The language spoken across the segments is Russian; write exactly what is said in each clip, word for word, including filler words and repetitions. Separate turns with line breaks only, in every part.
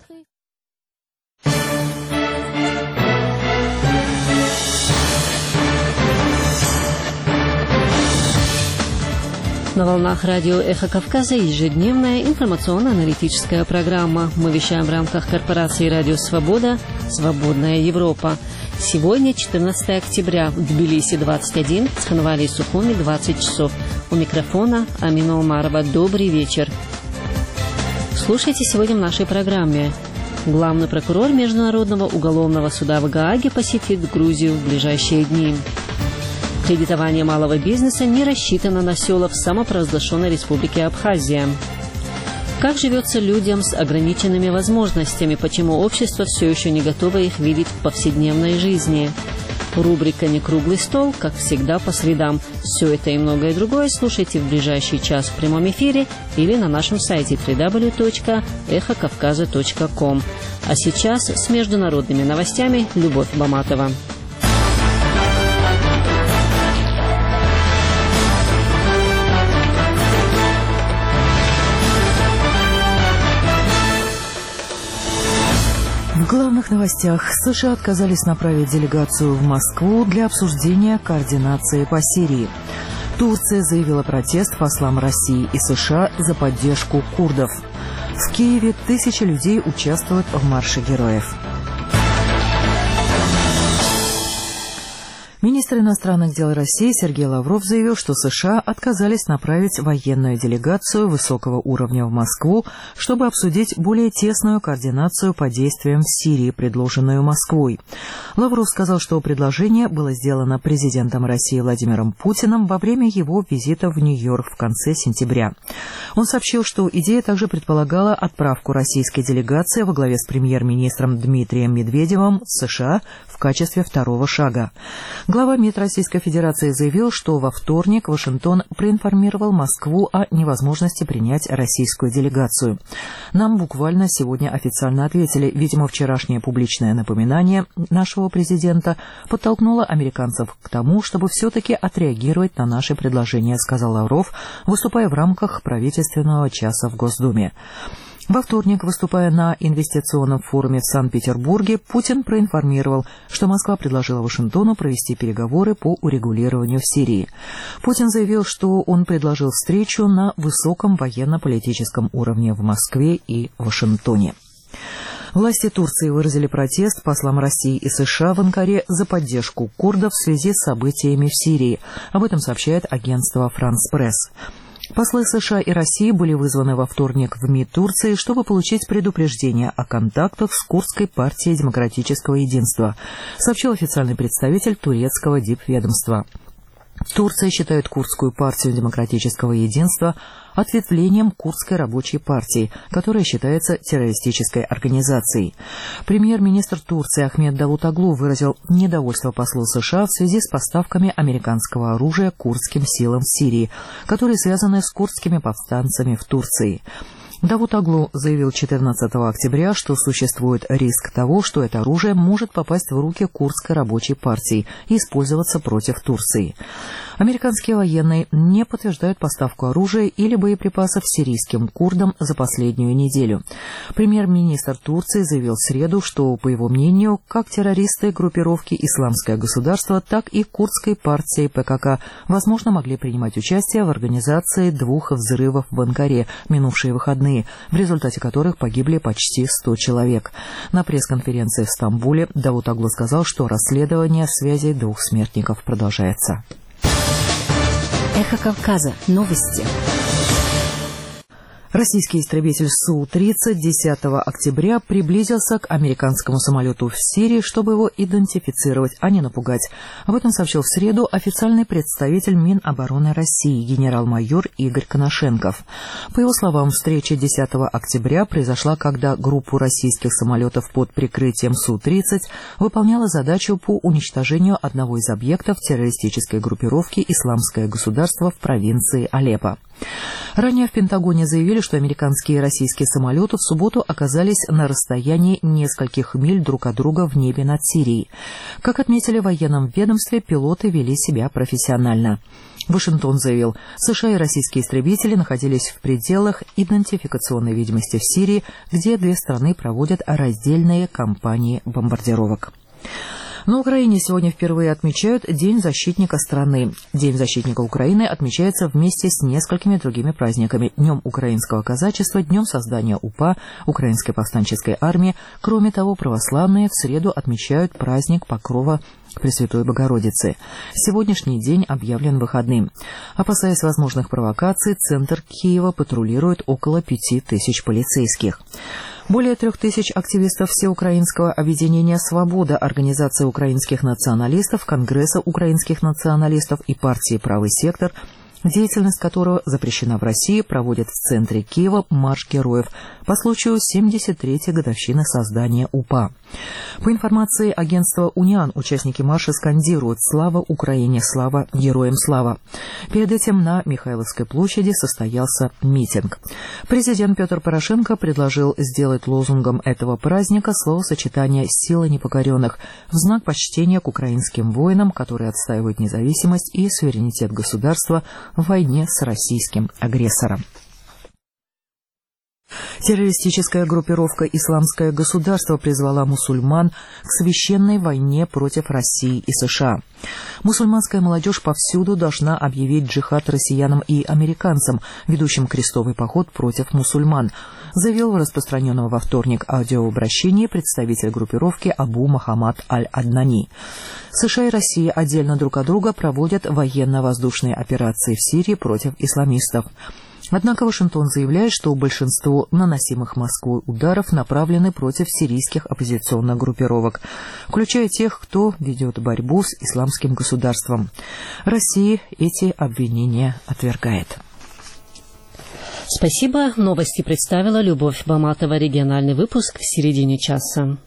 Москвы. На волнах радио «Эхо Кавказа» ежедневная информационно-аналитическая программа. Мы вещаем в рамках корпорации «Радио Свобода. Свободная Европа». Сегодня четырнадцатое октября. В Тбилиси двадцать один, в Цхинвале и Сухуми двадцать часов. У микрофона Амина Умарова. Добрый вечер. Слушайте сегодня в нашей программе. Главный прокурор Международного уголовного суда в Гааге посетит Грузию в ближайшие дни. Кредитование малого бизнеса не рассчитано на села в самопровозглашенной республике Абхазия. Как живется людям с ограниченными возможностями, почему общество все еще не готово их видеть в повседневной жизни? Рубрика «Не круглый стол», как всегда, по средам. Все это и многое другое слушайте в ближайший час в прямом эфире или на нашем сайте дабл ю дабл ю дабл ю точка эхо кавказа точка ком. А сейчас с международными новостями Любовь Баматова.
В главных новостях. США отказались направить делегацию в Москву для обсуждения координации по Сирии. Турция заявила протест послам России и США за поддержку курдов. В Киеве тысячи людей участвуют в марше героев. Министр иностранных дел России Сергей Лавров заявил, что США отказались направить военную делегацию высокого уровня в Москву, чтобы обсудить более тесную координацию по действиям в Сирии, предложенную Москвой. Лавров сказал, что предложение было сделано президентом России Владимиром Путиным во время его визита в Нью-Йорк в конце сентября. Он сообщил, что идея также предполагала отправку российской делегации во главе с премьер-министром Дмитрием Медведевым в США в качестве второго шага. Глава МИД Российской Федерации заявил, что во вторник Вашингтон проинформировал Москву о невозможности принять российскую делегацию. Нам буквально сегодня официально ответили. Видимо, вчерашнее публичное напоминание нашего президента подтолкнуло американцев к тому, чтобы все-таки отреагировать на наши предложения, сказал Лавров, выступая в рамках правительственного часа в Госдуме. Во вторник, выступая на инвестиционном форуме в Санкт-Петербурге, Путин проинформировал, что Москва предложила Вашингтону провести переговоры по урегулированию в Сирии. Путин заявил, что он предложил встречу на высоком военно-политическом уровне в Москве и Вашингтоне. Власти Турции выразили протест послам России и США в Анкаре за поддержку курдов в связи с событиями в Сирии. Об этом сообщает агентство «Франс Пресс». Послы США и России были вызваны во вторник в МИД Турции, чтобы получить предупреждение о контактах с Курдской партией демократического единства, сообщил официальный представитель турецкого дипведомства. Турция считает Курдскую партию демократического единства ответвлением Курдской рабочей партии, которая считается террористической организацией. Премьер-министр Турции Ахмед Давутоглу выразил недовольство послу США в связи с поставками американского оружия курдским силам в Сирии, которые связаны с курдскими повстанцами в Турции. Давутоглу заявил четырнадцатого октября, что существует риск того, что это оружие может попасть в руки Курдской рабочей партии и использоваться против Турции. Американские военные не подтверждают поставку оружия или боеприпасов сирийским курдам за последнюю неделю. Премьер-министр Турции заявил в среду, что, по его мнению, как террористы группировки «Исламское государство», так и Курдской партии ПКК, возможно, могли принимать участие в организации двух взрывов в Анкаре минувшие выходные, в результате которых погибли почти сто человек. На пресс-конференции в Стамбуле Давутоглу сказал, что расследование связей двух смертников продолжается.
Эхо Кавказа. Новости.
Российский истребитель Су тридцать десятого октября приблизился к американскому самолету в Сирии, чтобы его идентифицировать, а не напугать. Об этом сообщил в среду официальный представитель Минобороны России генерал-майор Игорь Коношенков. По его словам, встреча десятого октября произошла, когда группа российских самолетов под прикрытием Су тридцать выполняла задачу по уничтожению одного из объектов террористической группировки «Исламское государство» в провинции Алеппо. Ранее в Пентагоне заявили, что американские и российские самолеты в субботу оказались на расстоянии нескольких миль друг от друга в небе над Сирией. Как отметили в военном ведомстве, пилоты вели себя профессионально. Вашингтон заявил, США и российские истребители находились в пределах идентификационной видимости в Сирии, где две страны проводят раздельные кампании бомбардировок. На Украине сегодня впервые отмечают День защитника страны. День защитника Украины отмечается вместе с несколькими другими праздниками: Днем украинского казачества, Днем создания УПА, Украинской повстанческой армии. Кроме того, православные в среду отмечают праздник Покрова Пресвятой Богородицы. Сегодняшний день объявлен выходным. Опасаясь возможных провокаций, центр Киева патрулирует около пяти тысяч полицейских. Более трех тысяч активистов Всеукраинского объединения «Свобода», Организации украинских националистов, Конгресса украинских националистов и партии «Правый сектор», деятельность которого запрещена в России, проводят в центре Киева марш героев по случаю семьдесят третьей годовщины создания УПА. По информации агентства «Униан», участники марша скандируют «Слава Украине! Слава! Героям слава!». Перед этим на Михайловской площади состоялся митинг. Президент Петр Порошенко предложил сделать лозунгом этого праздника словосочетание «Сила непокоренных» в знак почтения к украинским воинам, которые отстаивают независимость и суверенитет государства в войне с российским агрессором. Террористическая группировка «Исламское государство» призвала мусульман к священной войне против России и США. Мусульманская молодежь повсюду должна объявить джихад россиянам и американцам, ведущим крестовый поход против мусульман, заявил в распространенном во вторник аудиообращении представитель группировки Абу Мохаммад Аль-Аднани. США и Россия отдельно друг от друга проводят военно-воздушные операции в Сирии против исламистов. Однако Вашингтон заявляет, что большинство наносимых Москвой ударов направлены против сирийских оппозиционных группировок, включая тех, кто ведет борьбу с исламским государством. Россия эти обвинения отвергает.
Спасибо. Новости представила Любовь Баматова. Региональный выпуск в середине часа.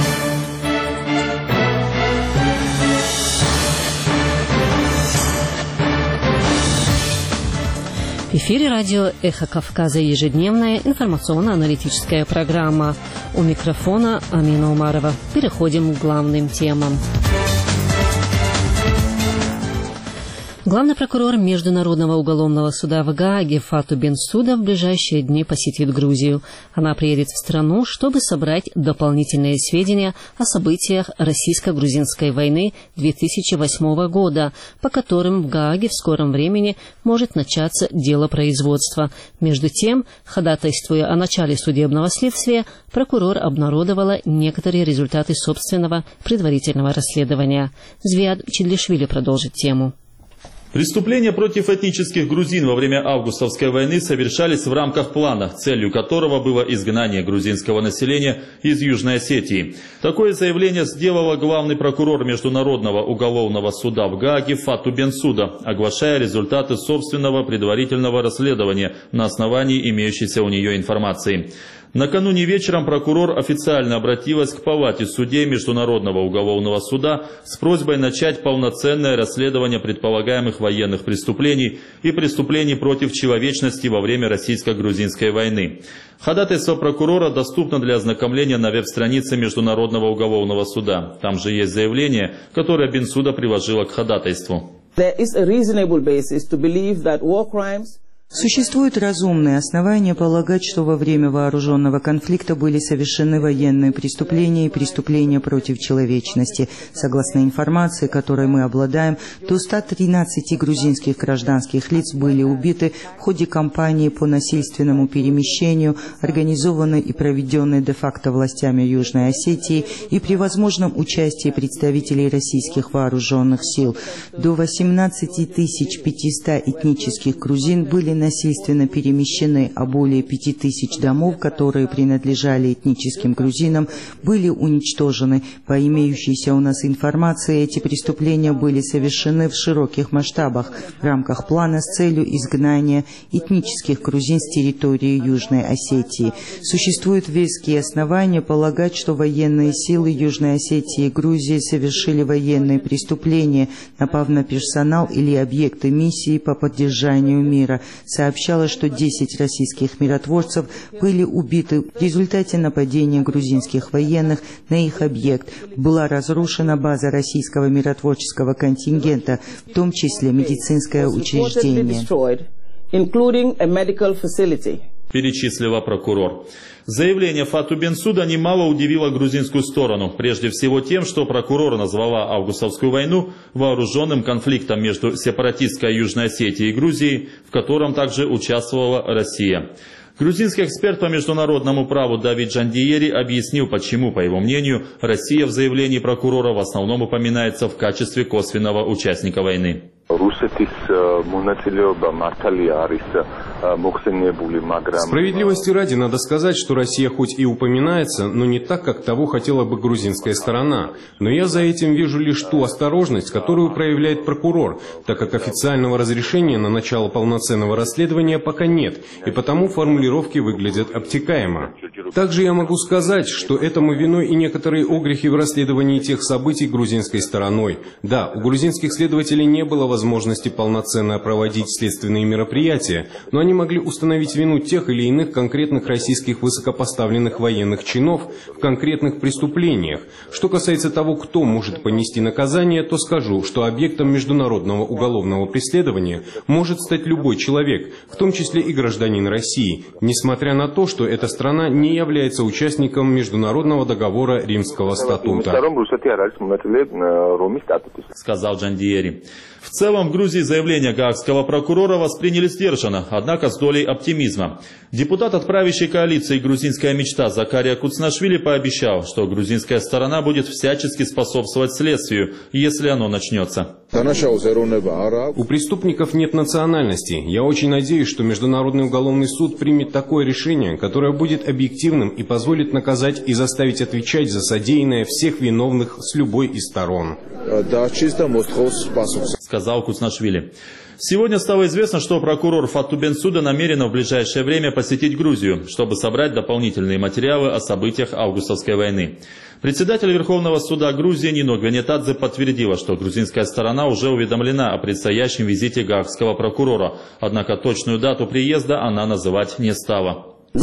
В эфире радио «Эхо Кавказа», ежедневная информационно-аналитическая программа. У микрофона Амина Умарова. Переходим к главным темам. Главный прокурор Международного уголовного суда в Гааге Фату Бенсуда в ближайшие дни посетит Грузию. Она приедет в страну, чтобы собрать дополнительные сведения о событиях российско-грузинской войны две тысячи восьмого года, по которым в Гааге в скором времени может начаться дело производства. Между тем, ходатайствуя о начале судебного следствия, прокурор обнародовала некоторые результаты собственного предварительного расследования. Звиад Чидлишвили продолжит тему.
Преступления против этнических грузин во время августовской войны совершались в рамках плана, целью которого было изгнание грузинского населения из Южной Осетии. Такое заявление сделала главный прокурор Международного уголовного суда в Гааге Фату Бенсуда, оглашая результаты собственного предварительного расследования на основании имеющейся у нее информации. Накануне вечером прокурор официально обратилась к палате судей Международного уголовного суда с просьбой начать полноценное расследование предполагаемых военных преступлений и преступлений против человечности во время российско-грузинской войны. Ходатайство прокурора доступно для ознакомления на веб-странице Международного уголовного суда. Там же есть заявление, которое Бенсуда приложила к ходатайству.
Существуют разумные основания полагать, что во время вооруженного конфликта были совершены военные преступления и преступления против человечности. Согласно информации, которой мы обладаем, до ста тринадцати грузинских гражданских лиц были убиты в ходе кампании по насильственному перемещению, организованной и проведенной де-факто властями Южной Осетии и при возможном участии представителей российских вооруженных сил. До восемнадцати тысяч пятисот этнических грузин были насильственно перемещены, а более пяти тысяч домов, которые принадлежали этническим грузинам, были уничтожены. По имеющейся у нас информации, эти преступления были совершены в широких масштабах в рамках плана с целью изгнания этнических грузин с территории Южной Осетии. Существуют веские основания полагать, что военные силы Южной Осетии и Грузии совершили военные преступления, напав на персонал или объекты миссии по поддержанию мира. сообщалось, что десять российских миротворцев были убиты в результате нападения грузинских военных на их объект. Была разрушена база российского миротворческого контингента, в том числе медицинское учреждение.
Перечислила прокурор. Заявление Фату Бенсуда немало удивило грузинскую сторону, прежде всего тем, что прокурор назвала августовскую войну вооруженным конфликтом между сепаратистской Южной Осетией и Грузией, в котором также участвовала Россия. Грузинский эксперт по международному праву Давид Джандиери объяснил, почему, по его мнению, Россия в заявлении прокурора в основном упоминается в качестве косвенного участника войны.
Справедливости ради надо сказать, что Россия хоть и упоминается, но не так, как того хотела бы грузинская сторона. Но я за этим вижу лишь ту осторожность, которую проявляет прокурор, так как официального разрешения на начало полноценного расследования пока нет, и потому формулировки выглядят обтекаемо. Также я могу сказать, что этому виной и некоторые огрехи в расследовании тех событий грузинской стороной. Да, у грузинских следователей не было возможности полноценно проводить следственные мероприятия, но они могли установить вину тех или иных конкретных российских высокопоставленных военных чинов в конкретных преступлениях. Что касается того, кто может понести наказание, то скажу, что объектом международного уголовного преследования может стать любой человек, в том числе и гражданин России, несмотря на то, что эта страна не является участником Международного договора Римского статута.
Сказал Джандиери. В целом в Грузии заявление гаагского прокурора восприняли сдержанно, однако с долей оптимизма. Депутат от правящей коалиции «Грузинская мечта» Закария Куцнашвили пообещал, что грузинская сторона будет всячески способствовать следствию, если оно начнется.
У преступников нет национальности. Я очень надеюсь, что Международный уголовный суд примет такое решение, которое будет объективным и позволит наказать и заставить отвечать за содеянное всех виновных с любой из сторон.
Сказал Куцнашвили. Сегодня стало известно, что прокурор Фату Бенсуда намерена в ближайшее время посетить Грузию, чтобы собрать дополнительные материалы о событиях августовской войны. Председатель Верховного суда Грузии Нино Гвенетадзе подтвердила, что грузинская сторона уже уведомлена о предстоящем визите гаагского прокурора, однако точную дату приезда она называть не стала.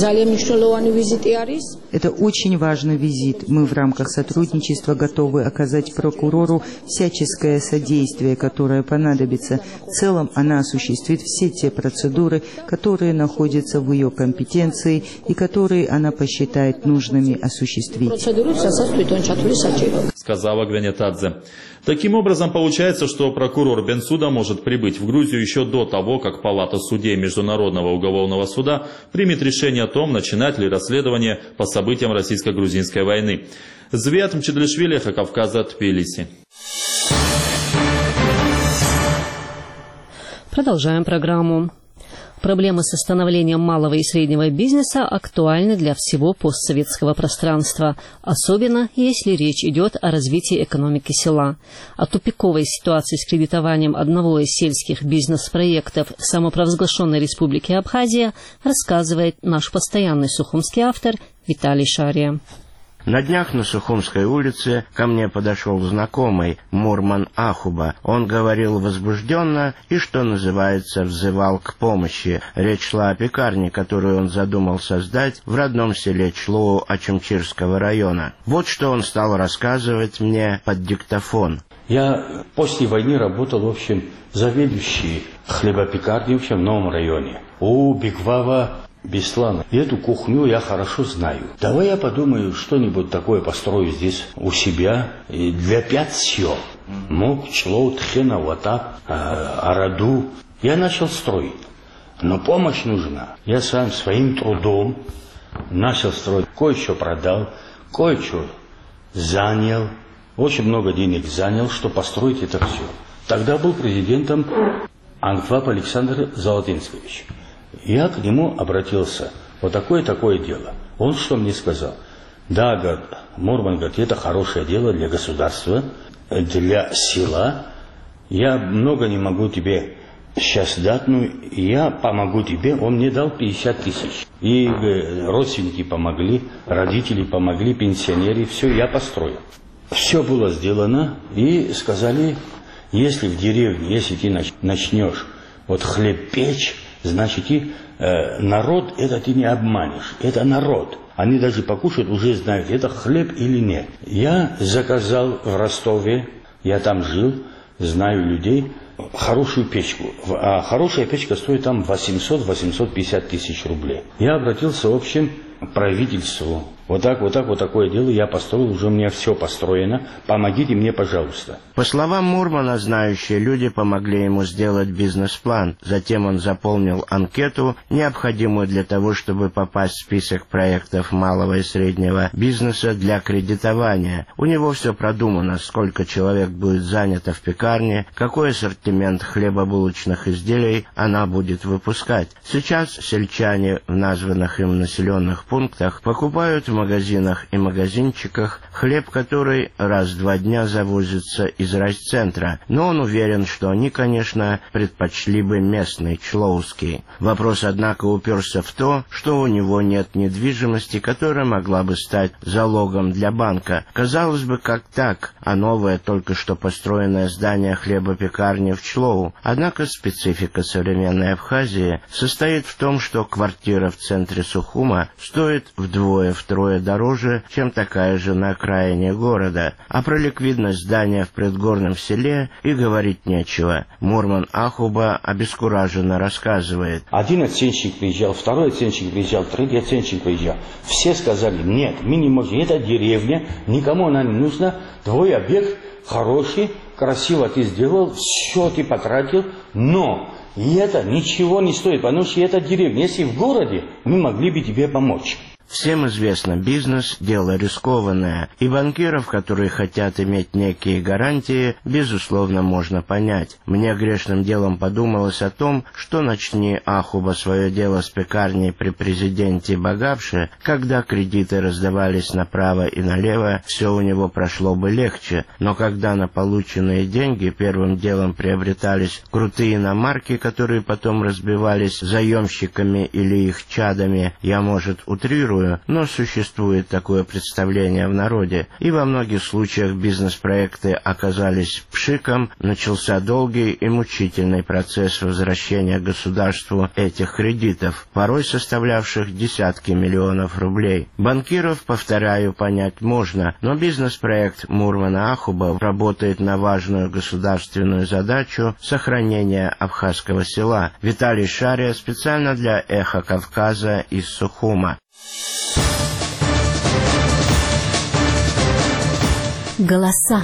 Это очень важный визит. Мы в рамках сотрудничества готовы оказать прокурору всяческое содействие, которое понадобится. В целом она осуществит все те процедуры, которые находятся в ее компетенции и которые она посчитает нужными осуществить.
Сказала Гвенетадзе. Таким образом, получается, что прокурор Бенсуда может прибыть в Грузию еще до того, как Палата судей Международного уголовного суда примет решение о том, начинать ли расследование по событиям российско-грузинской войны. Звят Мчедлишвили, Кавказа, Тбилиси.
Продолжаем программу. Проблемы с становлением малого и среднего бизнеса актуальны для всего постсоветского пространства, особенно если речь идет о развитии экономики села. О тупиковой ситуации с кредитованием одного из сельских бизнес-проектов в самопровозглашенной республике Абхазия рассказывает наш постоянный сухумский автор Виталий Шария.
На днях на Сухумской улице ко мне подошел знакомый Мурман Ахуба. Он говорил возбужденно и, что называется, взывал к помощи. Речь шла о пекарне, которую он задумал создать в родном селе Члоу Ачимчирского района. Вот что он стал рассказывать мне под диктофон.
Я после войны работал, в общем, заведующий хлебопекарней, в общем, в новом районе. У Беквава Беслана. И эту кухню я хорошо знаю. Давай я подумаю, что-нибудь такое построю здесь у себя и для пять сел. Мок, Члоу, Тхена, Ватап, Араду. Я начал строить. Но помощь нужна. Я сам своим трудом начал строить. Кое-что продал, кое-что занял. Очень много денег занял, чтобы построить это все. Тогда был президентом Ангваб Александр Золотинскович. Я к нему обратился. Вот такое-такое дело. Он что мне сказал? Да, говорит, Мурман, говорит, это хорошее дело для государства, для села. Я много не могу тебе сейчас дать, но я помогу тебе. Он мне дал пятьдесят тысяч. И родственники помогли, родители помогли, пенсионеры. Все, я построил. Все было сделано. И сказали, если в деревне, если ты начнешь вот хлеб печь, значит, и э, народ, это ты не обманешь, это народ. Они даже покушают, уже знают, это хлеб или нет. Я заказал в Ростове, я там жил, знаю людей, хорошую печку. А хорошая печка стоит там восемьсот — восемьсот пятьдесят тысяч рублей. Я обратился, в общем, к правительству. Вот так, вот так, вот такое дело я построил, уже у меня все построено. Помогите мне, пожалуйста.
По словам Мурмана, знающие люди помогли ему сделать бизнес-план. Затем он заполнил анкету, необходимую для того, чтобы попасть в список проектов малого и среднего бизнеса для кредитования. У него все продумано, сколько человек будет занято в пекарне, какой ассортимент хлебобулочных изделий она будет выпускать. Сейчас сельчане в названных им населенных пунктах покупают в магазинах и магазинчиках хлеб, который раз в два дня завозится из райцентра, но он уверен, что они, конечно, предпочли бы местный члоуский. Вопрос, однако, уперся в то, что у него нет недвижимости, которая могла бы стать залогом для банка. Казалось бы, как так, а новое, только что построенное здание хлебопекарни в Члоу. Однако специфика современной Абхазии состоит в том, что квартира в центре Сухума стоит вдвое-втрое дороже, чем такая же на окраине города, а про ликвидность здания в предгорном селе и говорить нечего. Мурман Ахуба обескураженно рассказывает.
Один оценщик приезжал, второй оценщик приезжал, третий оценщик приезжал. Все сказали, нет, мы не можем, это деревня, никому она не нужна, твой объект хороший, красиво ты сделал, все ты потратил, но и это ничего не стоит, потому что это деревня. Если в городе, мы могли бы тебе помочь.
Всем известно, бизнес – дело рискованное, и банкиров, которые хотят иметь некие гарантии, безусловно, можно понять. Мне грешным делом подумалось о том, что начни Ахуба свое дело с пекарней при президенте Багапше, когда кредиты раздавались направо и налево, все у него прошло бы легче, но когда на полученные деньги первым делом приобретались крутые иномарки, которые потом разбивались заемщиками или их чадами, я, может, утрирую, но существует такое представление в народе, и во многих случаях бизнес-проекты оказались пшиком, начался долгий и мучительный процесс возвращения государству этих кредитов, порой составлявших десятки миллионов рублей. Банкиров, повторяю, понять можно, но бизнес-проект Мурмана Ахуба работает на важную государственную задачу сохранения абхазского села. Виталий Шария специально для «Эхо Кавказа» из Сухума.
Голоса.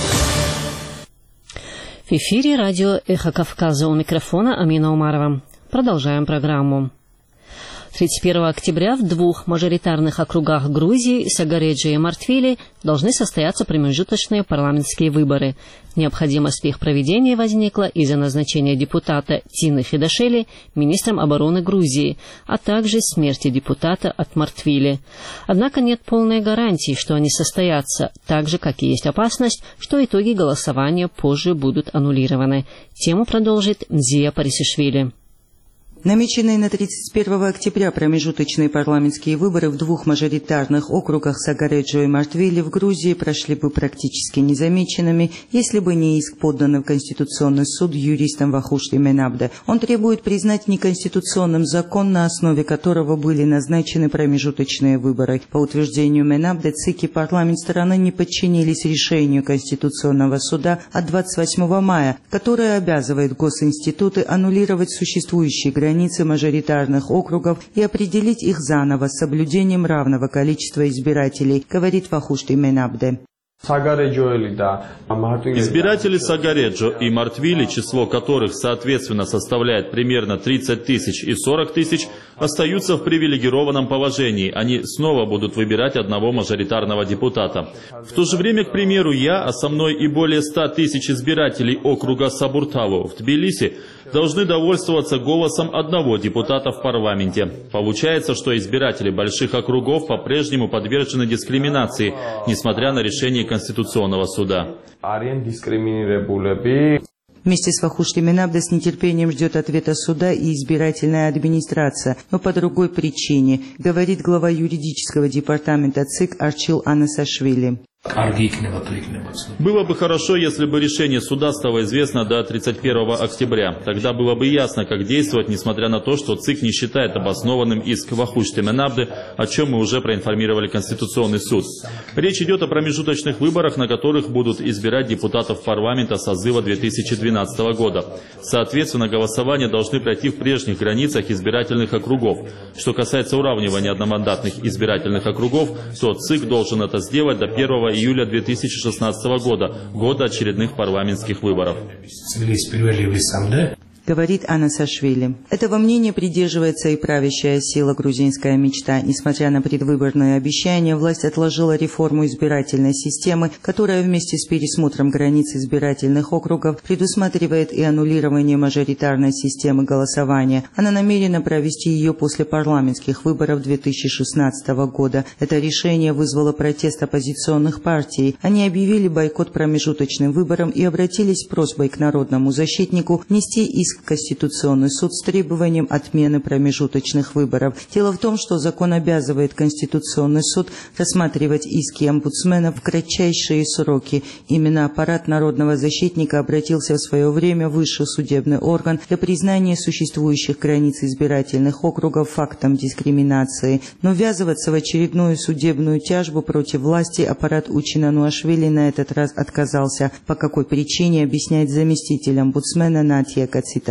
В эфире радио «Эхо Кавказа», у микрофона Амина Умарова. Продолжаем программу. тридцать первого октября в двух мажоритарных округах Грузии, Сагареджи и Мартвили, должны состояться промежуточные парламентские выборы. Необходимость в их проведении возникла из-за назначения депутата Тины Федашели министром обороны Грузии, а также смерти депутата от Мартвили. Однако нет полной гарантии, что они состоятся, так же, как и есть опасность, что итоги голосования позже будут аннулированы. Тему продолжит Зия Парисишвили.
Намеченные на тридцать первого октября промежуточные парламентские выборы в двух мажоритарных округах Сагареджо и Мартвили в Грузии прошли бы практически незамеченными, если бы не иск, подданный в Конституционный суд юристом Вахушти Менабде. Он требует признать неконституционным закон, на основе которого были назначены промежуточные выборы. По утверждению Менабде, ЦИК и парламент страны не подчинились решению Конституционного суда от двадцать восьмого мая, которое обязывает госинституты аннулировать существующие границы границы мажоритарных округов и определить их заново с соблюдением равного количества избирателей, говорит Вахушти Менабде.
Избиратели Сагареджо и Мартвили, число которых соответственно составляет примерно тридцать тысяч и сорок тысяч, остаются в привилегированном положении. Они снова будут выбирать одного мажоритарного депутата. В то же время, к примеру, я, а со мной и более ста тысяч избирателей округа Сабуртаву в Тбилиси, должны довольствоваться голосом одного депутата в парламенте. Получается, что избиратели больших округов по-прежнему подвержены дискриминации, несмотря на решение Конституционного суда.
Вместе с Вахушти Менабде с нетерпением ждет ответа суда и избирательная администрация, но по другой причине, говорит глава юридического департамента ЦИК Арчил Анасашвили.
Было бы хорошо, если бы решение суда стало известно до тридцать первого октября. Тогда было бы ясно, как действовать, несмотря на то, что ЦИК не считает обоснованным иск Вахушти Менабды, о чем мы уже проинформировали Конституционный суд. Речь идет о промежуточных выборах, на которых будут избирать депутатов парламента созыва две тысячи двенадцатого года. Соответственно, голосование должны пройти в прежних границах избирательных округов. Что касается уравнивания одномандатных избирательных округов, то ЦИК должен это сделать до первого июля две тысячи шестнадцатого года, года очередных парламентских выборов.
Говорит Анна Сашвили. Этого мнения придерживается и правящая сила «Грузинская мечта». Несмотря на предвыборные обещания, власть отложила реформу избирательной системы, которая вместе с пересмотром границ избирательных округов предусматривает и аннулирование мажоритарной системы голосования. Она намерена провести ее после парламентских выборов две тысячи шестнадцатого года. Это решение вызвало протест оппозиционных партий. Они объявили бойкот промежуточным выборам и обратились с просьбой к народному защитнику внести иск в Конституционный суд с требованием отмены промежуточных выборов. Дело в том, что закон обязывает Конституционный суд рассматривать иски омбудсмена в кратчайшие сроки. Именно аппарат народного защитника обратился в свое время в высший судебный орган для признания существующих границ избирательных округов фактом дискриминации. Но ввязываться в очередную судебную тяжбу против власти аппарат Учинануашвили на этот раз отказался. По какой причине, объясняет заместитель омбудсмена Натья Кацитадзе.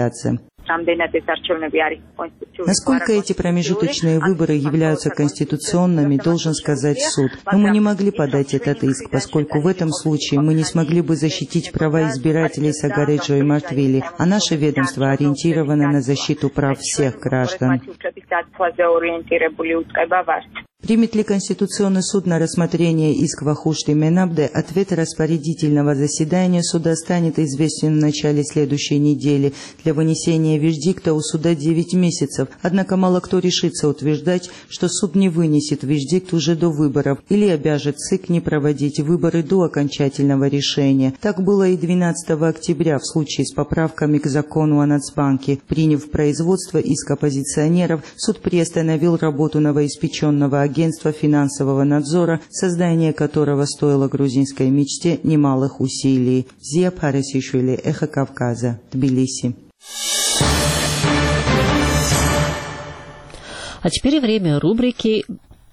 Насколько эти промежуточные выборы являются конституционными, должен сказать суд. Но мы не могли подать этот иск, поскольку в этом случае мы не смогли бы защитить права избирателей Сагареджо и Мартвили, а наше ведомство ориентировано на защиту прав всех граждан. Примет ли Конституционный суд на рассмотрение иск Вахушти Менабде, ответ распорядительного заседания суда станет известен в начале следующей недели. Для вынесения вердикта у суда девять месяцев, однако мало кто решится утверждать, что суд не вынесет вердикт уже до выборов или обяжет ЦИК не проводить выборы до окончательного решения. Так было и двенадцатого октября в случае с поправками к закону о Нацбанке. Приняв в производство иск оппозиционеров, суд приостановил работу новоиспеченного агентства Агентства финансового надзора, создание которого стоило грузинской мечте немалых усилий. Зия Парасишвили, Эхо Кавказа, Тбилиси.
А теперь время рубрики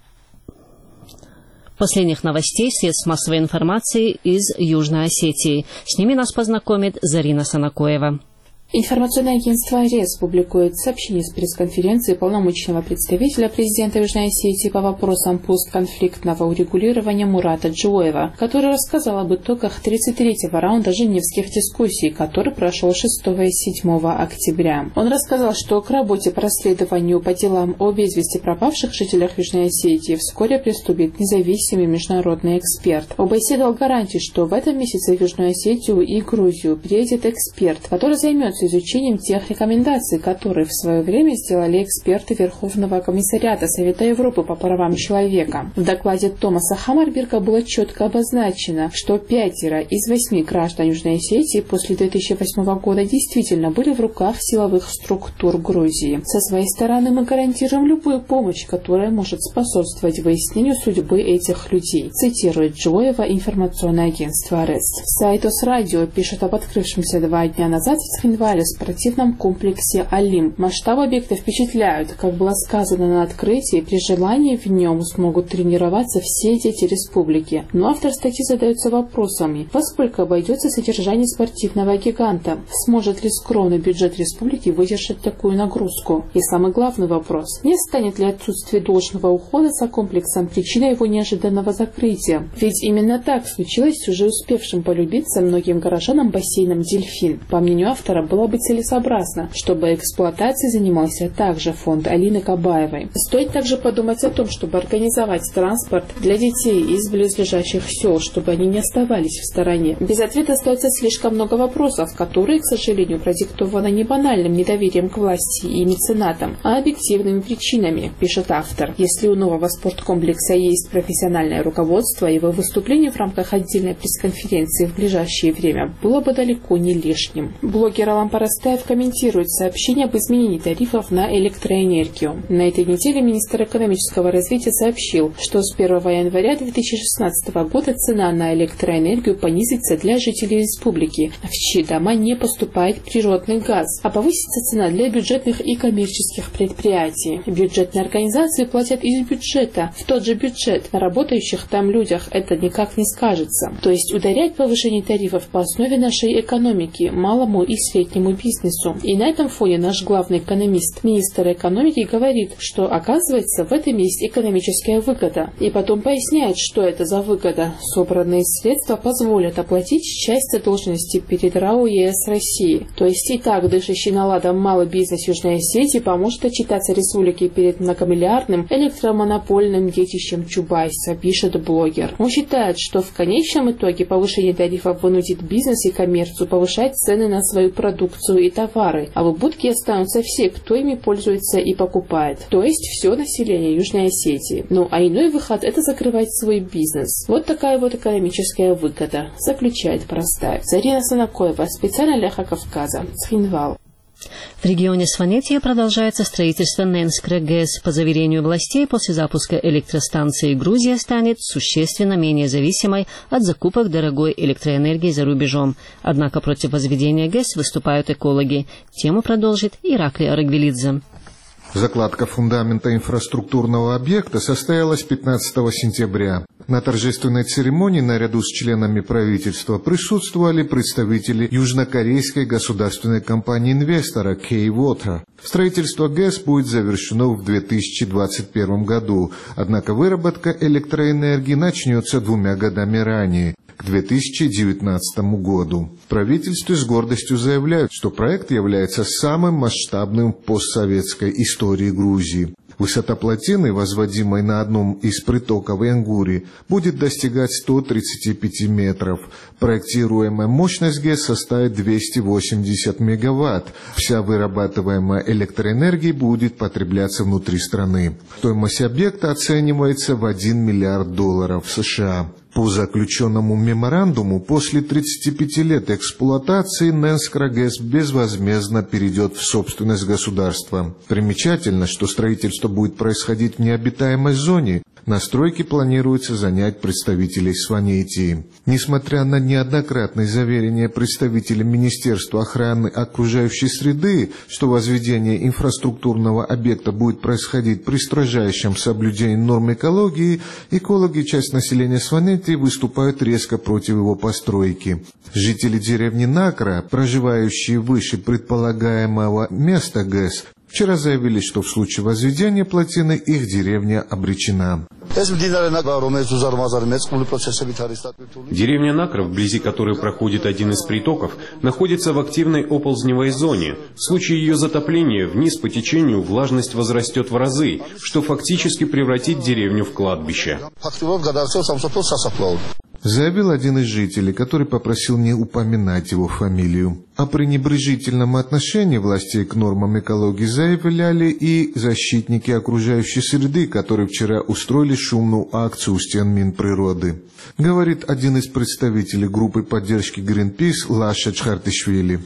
последних новостей средств массовой информации из Южной Осетии. С ними нас познакомит Зарина Санакоева.
Информационное агентство РЕС публикует сообщение с пресс-конференции полномочного представителя президента Южной Осетии по вопросам постконфликтного урегулирования Мурата Джоева, который рассказал об итогах тридцать третьего раунда женевских дискуссий, который прошел шестого и седьмого октября. Он рассказал, что к работе по расследованию по делам о без вести пропавших жителях Южной Осетии вскоре приступит независимый международный эксперт. ОБСЕ дал гарантию, что в этом месяце в Южную Осетию и Грузию приедет эксперт, который займется изучением тех рекомендаций, которые в свое время сделали эксперты Верховного комиссариата Совета Европы по правам человека. В докладе Томаса Хаммарберга было четко обозначено, что пятеро из восьми граждан Южной Осетии после две тысячи восьмого года действительно были в руках силовых структур Грузии. Со своей стороны мы гарантируем любую помощь, которая может способствовать выяснению судьбы этих людей, цитирует Джоева информационное агентство РЕС. Сайт ОС-радио пишет об открывшемся два дня назад в Цхинвале в спортивном комплексе «Алим». Масштабы объекта впечатляют. Как было сказано на открытии, при желании в нем смогут тренироваться все дети республики. Но автор статьи задается вопросами: во сколько обойдется содержание спортивного гиганта? Сможет ли скромный бюджет республики выдержать такую нагрузку? И самый главный вопрос: не станет ли отсутствие должного ухода за комплексом причиной его неожиданного закрытия? Ведь именно так случилось с уже успевшим полюбиться многим горожанам бассейном «Дельфин». По мнению автора, было бы целесообразно, чтобы эксплуатацией занимался также фонд Алины Кабаевой. Стоит также подумать о том, чтобы организовать транспорт для детей из близлежащих сел, чтобы они не оставались в стороне. Без ответа остается слишком много вопросов, которые, к сожалению, продиктованы не банальным недоверием к власти и меценатам, а объективными причинами, пишет автор. Если у нового спорткомплекса есть профессиональное руководство, его выступление в рамках отдельной пресс-конференции в ближайшее время было бы далеко не лишним. Блогер Алан Парастаев комментирует сообщение об изменении тарифов на электроэнергию. На этой неделе министр экономического развития сообщил, что с первого января две тысячи шестнадцатого года цена на электроэнергию понизится для жителей республики, в чьи дома не поступает природный газ, а повысится цена для бюджетных и коммерческих предприятий. Бюджетные организации платят из бюджета в тот же бюджет. На работающих там людях это никак не скажется. То есть ударять повышение тарифов по основе нашей экономики, малому и среднему бизнесу. И на этом фоне наш главный экономист, министр экономики, говорит, что оказывается в этом есть экономическая выгода. И потом поясняет, что это за выгода. Собранные средства позволят оплатить часть задолженности перед РАО ЕС России. То есть и так дышащий наладом малый бизнес Южной Осетии поможет отчитаться республике перед многомиллиардным электромонопольным детищем Чубайса, пишет блогер. Он считает, что в конечном итоге повышение тарифов вынудит бизнес и коммерцию повышать цены на свою продукцию и товары, а в убытке останутся все, кто ими пользуется и покупает. То есть все население Южной Осетии. Ну а иной выход — это закрывать свой бизнес. Вот такая вот экономическая выгода, заключает Парастаев. Зарина Санакоева, специально для Эхо Кавказа, Цхинвал.
В регионе Сванетия продолжается строительство Ненскра ГЭС. По заверению властей, после запуска электростанции Грузия станет существенно менее зависимой от закупок дорогой электроэнергии за рубежом. Однако против возведения ГЭС выступают экологи. Тему продолжит Иракли Арагвелидзе.
Закладка фундамента инфраструктурного объекта состоялась пятнадцатого сентября. На торжественной церемонии наряду с членами правительства присутствовали представители южнокорейской государственной компании-инвестора K-Water. Строительство ГЭС будет завершено в две тысячи двадцать первом году, однако выработка электроэнергии начнется двумя годами ранее, к две тысячи девятнадцатому году. В правительстве с гордостью заявляют, что проект является самым масштабным в постсоветской истории Грузии. Высота плотины, возводимой на одном из притоков Янгури, будет достигать ста тридцати пяти метров. Проектируемая мощность ГЭС составит двести восемьдесят мегаватт. Вся вырабатываемая электроэнергия будет потребляться внутри страны. Стоимость объекта оценивается в один миллиард долларов США. По заключенному меморандуму, после тридцати пяти лет эксплуатации Ненскра ГЭС безвозмездно перейдет в собственность государства. Примечательно, что строительство будет происходить в необитаемой зоне. На стройке планируется занять представителей Сванетии. Несмотря на неоднократные заверения представителей Министерства охраны окружающей среды, что возведение инфраструктурного объекта будет происходить при строжайшем соблюдении норм экологии, экологи и часть населения Сванетии выступают резко против его постройки. Жители деревни Накра, проживающие выше предполагаемого места ГЭС, вчера заявили, что в случае возведения плотины их деревня обречена.
Деревня Накра, вблизи которой проходит один из притоков, находится в активной оползневой зоне. В случае ее затопления вниз по течению влажность возрастет в разы, что фактически превратит деревню в кладбище.
Заявил один из жителей, который попросил не упоминать его фамилию. О пренебрежительном отношении властей к нормам экологии заявляли и защитники окружающей среды, которые вчера устроили шумную акцию у стен Минприроды. Говорит один из представителей группы поддержки Greenpeace Лаша Чхартишвили.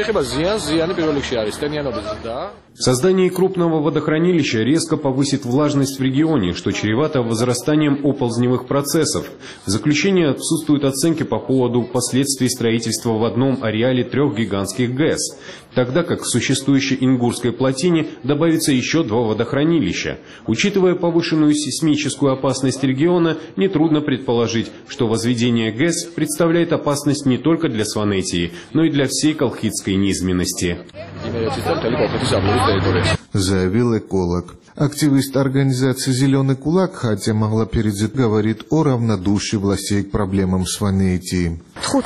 Создание крупного водохранилища резко повысит влажность в регионе, что чревато возрастанием оползневых процессов. В заключении отсутствуют оценки по поводу последствий строительства в одном ареале трех гигантских ГЭС, тогда как к существующей Ингурской плотине добавится еще два водохранилища. Учитывая повышенную сейсмическую опасность региона, нетрудно предположить, что возведение ГЭС представляет опасность не только для Сванетии, но и для всей колхидской низменности.
Заявил эколог. Активист организации «Зеленый кулак» Хатя Маглаперидзе говорит о равнодушии властей к проблемам Сванетии.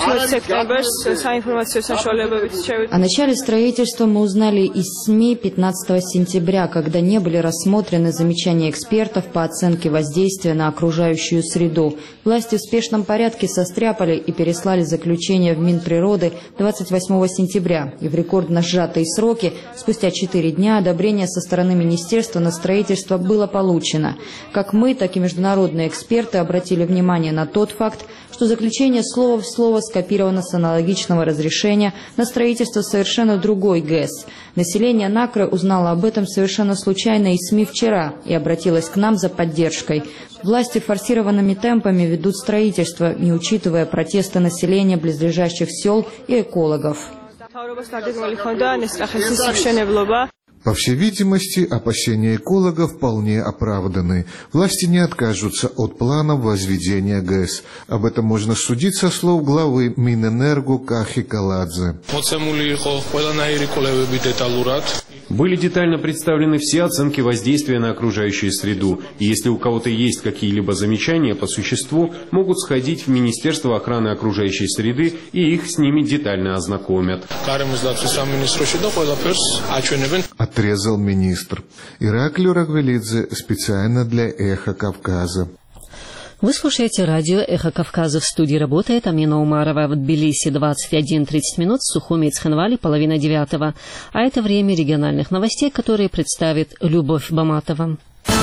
О начале строительства мы узнали из СМИ пятнадцатого сентября, когда не были рассмотрены замечания экспертов по оценке воздействия на окружающую среду. Власти в спешном порядке состряпали и переслали заключение в Минприроды двадцать восьмого сентября. И в рекордно сжатые сроки, спустя четыре дня, одобрение со стороны министерства на строительства было получено. Как мы, так и международные эксперты обратили внимание на тот факт, что заключение слово в слово скопировано с аналогичного разрешения на строительство совершенно другой ГЭС. Население Накры узнало об этом совершенно случайно из СМИ вчера и обратилось к нам за поддержкой. Власти форсированными темпами ведут строительство, не учитывая протесты населения близлежащих сел и экологов.
По всей видимости, опасения экологов вполне оправданы. Власти не откажутся от планов возведения ГЭС. Об этом можно судить со слов главы Минэнерго Кахи Каладзе.
Были детально представлены все оценки воздействия на окружающую среду, и если у кого-то есть какие-либо замечания по существу, могут сходить в Министерство охраны окружающей среды, и их с ними детально ознакомят.
Отрезал министр. Ираклий Рагвелидзе специально для «Эхо Кавказа».
Вы слушаете радио «Эхо Кавказа». В студии работает Амина Умарова. В Тбилиси двадцать один тридцать минут, в Сухуми и Цхинвали половина девятого. А это время региональных новостей, которые представит Любовь Баматова.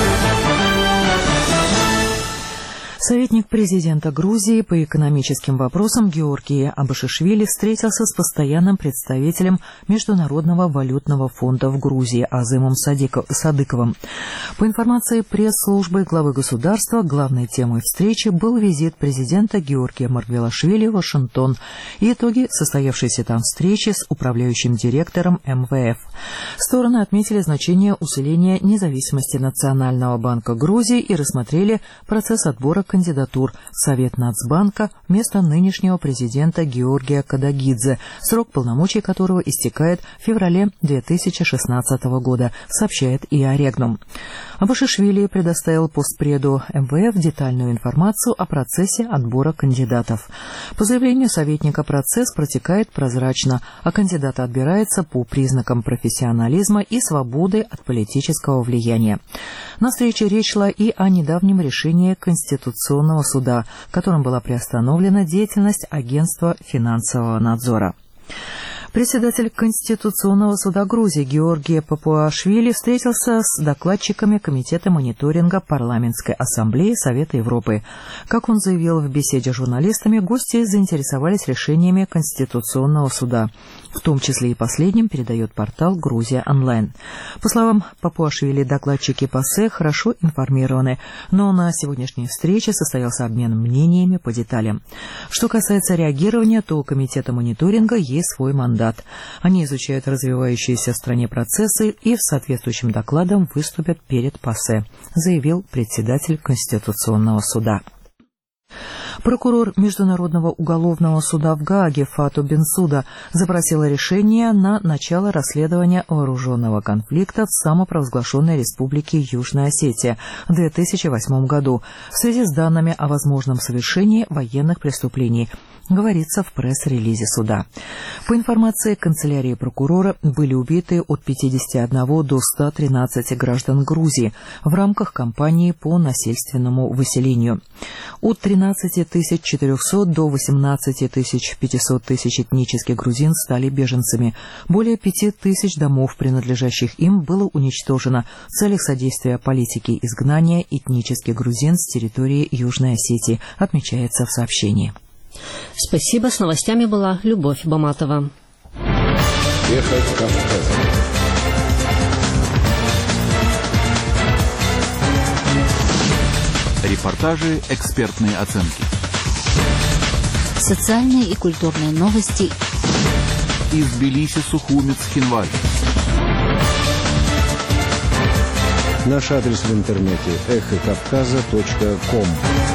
Советник президента Грузии по экономическим вопросам Георгий Абашишвили встретился с постоянным представителем Международного валютного фонда в Грузии Азымом Садыковым. По информации пресс-службы главы государства, главной темой встречи был визит президента Георгия Маргвелашвили в Вашингтон и итоги состоявшейся там встречи с управляющим директором эм вэ эф. Стороны отметили значение усиления независимости Национального банка Грузии и рассмотрели процесс отбора кандидатур в Совет Нацбанка вместо нынешнего президента Георгия Кадагидзе, срок полномочий которого истекает в феврале две тысячи шестнадцатого года, сообщает ИА Регнум. Абашишвили предоставил постпреду эм вэ эф детальную информацию о процессе отбора кандидатов. По заявлению советника, процесс протекает прозрачно, а кандидат отбирается по признакам профессионализма и свободы от политического влияния. На встрече речь шла и о недавнем решении Конституционного суда, которым была приостановлена деятельность Агентства финансового надзора. Председатель Конституционного суда Грузии Георгий Папуашвили встретился с докладчиками Комитета мониторинга Парламентской ассамблеи Совета Европы. Как он заявил в беседе с журналистами, гости заинтересовались решениями Конституционного суда. В том числе и последним передает портал «Грузия онлайн». По словам Папуашвили, докладчики ПАСЕ хорошо информированы, но на сегодняшней встрече состоялся обмен мнениями по деталям. Что касается реагирования, то у Комитета мониторинга есть свой мандат. Они изучают развивающиеся в стране процессы и в соответствующем докладом выступят перед ПАСЕ, заявил председатель Конституционного суда. Прокурор Международного уголовного суда в Гааге Фату Бенсуда запросила решение на начало расследования вооруженного конфликта в самопровозглашенной республике Южная Осетия в две тысячи восьмом году в связи с данными о возможном совершении военных преступлений, говорится в пресс-релизе суда. По информации канцелярии прокурора, были убиты от пятидесяти одного до ста тринадцати граждан Грузии в рамках кампании по насильственному выселению. От тринадцати тысяч четырехсот до восемнадцати тысяч пятисот тысяч этнических грузин стали беженцами. Более пяти тысяч домов, принадлежащих им, было уничтожено в целях содействия политике изгнания этнических грузин с территории Южной Осетии, отмечается в сообщении.
Спасибо. С новостями была Любовь Баматова.
Ехать Кавказа. Репортажи, экспертные оценки.
Социальные и культурные новости.
Из Тбилиси, Сухуми, Цхинвали.
Наш адрес в интернете эхо кавказа точка ком.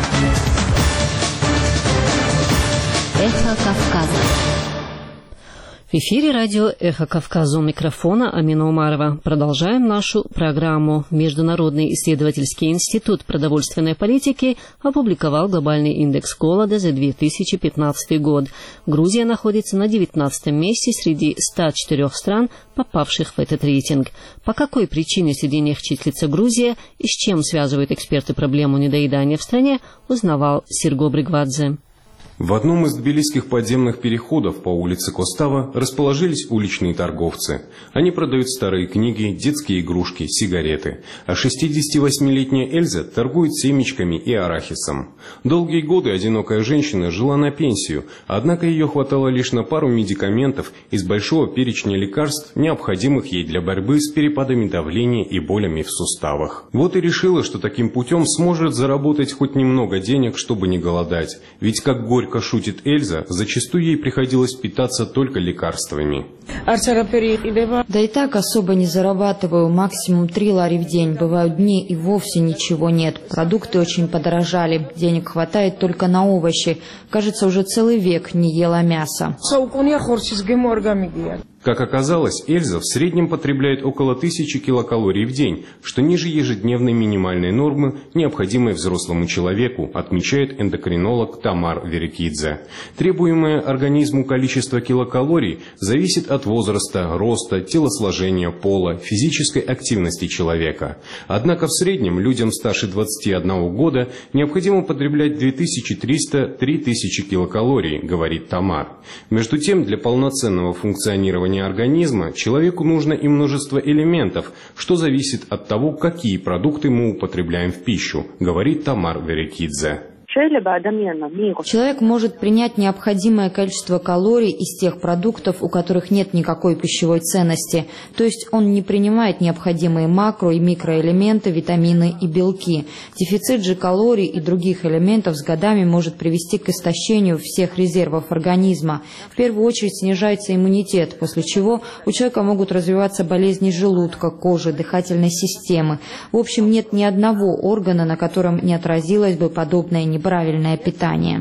Эхо Кавказа.
В эфире радио «Эхо Кавказа», у микрофона Амина Умарова. Продолжаем нашу программу. Международный исследовательский институт продовольственной политики опубликовал глобальный индекс голода за две тысячи пятнадцатый год. Грузия находится на девятнадцатом месте среди ста четырёх стран, попавших в этот рейтинг. По какой причине среди них числится Грузия и с чем связывают эксперты проблему недоедания в стране, узнавал Серго Бригвадзе.
В одном из тбилисских подземных переходов по улице Костава расположились уличные торговцы. Они продают старые книги, детские игрушки, сигареты. А шестидесятивосьмилетняя Эльза торгует семечками и арахисом. Долгие годы одинокая женщина жила на пенсию, однако ее хватало лишь на пару медикаментов из большого перечня лекарств, необходимых ей для борьбы с перепадами давления и болями в суставах. Вот и решила, что таким путем сможет заработать хоть немного денег, чтобы не голодать. Ведь, как горько Как шутит Эльза, зачастую ей приходилось питаться только лекарствами.
Да и так особо не зарабатываю, максимум три лари в день. Бывают дни и вовсе ничего нет. Продукты очень подорожали, денег хватает только на овощи. Кажется, уже целый век не ела мяса.
Как оказалось, Эльза в среднем потребляет около тысячи килокалорий в день, что ниже ежедневной минимальной нормы, необходимой взрослому человеку, отмечает эндокринолог Тамар Верекидзе. Требуемое организму количество килокалорий зависит от возраста, роста, телосложения, пола, физической активности человека. Однако в среднем людям старше двадцати одного года необходимо потреблять две тысячи триста — три тысячи килокалорий, говорит Тамар. Между тем, для полноценного функционирования организма человеку нужно и множество элементов, что зависит от того, какие продукты мы употребляем в пищу, говорит Тамар Верекидзе.
Человек может принять необходимое количество калорий из тех продуктов, у которых нет никакой пищевой ценности, то есть он не принимает необходимые макро- и микроэлементы, витамины и белки. Дефицит же калорий и других элементов с годами может привести к истощению всех резервов организма. В первую очередь снижается иммунитет, после чего у человека могут развиваться болезни желудка, кожи, дыхательной системы. В общем, нет ни одного органа, на котором не отразилось бы подобное неправильное питание.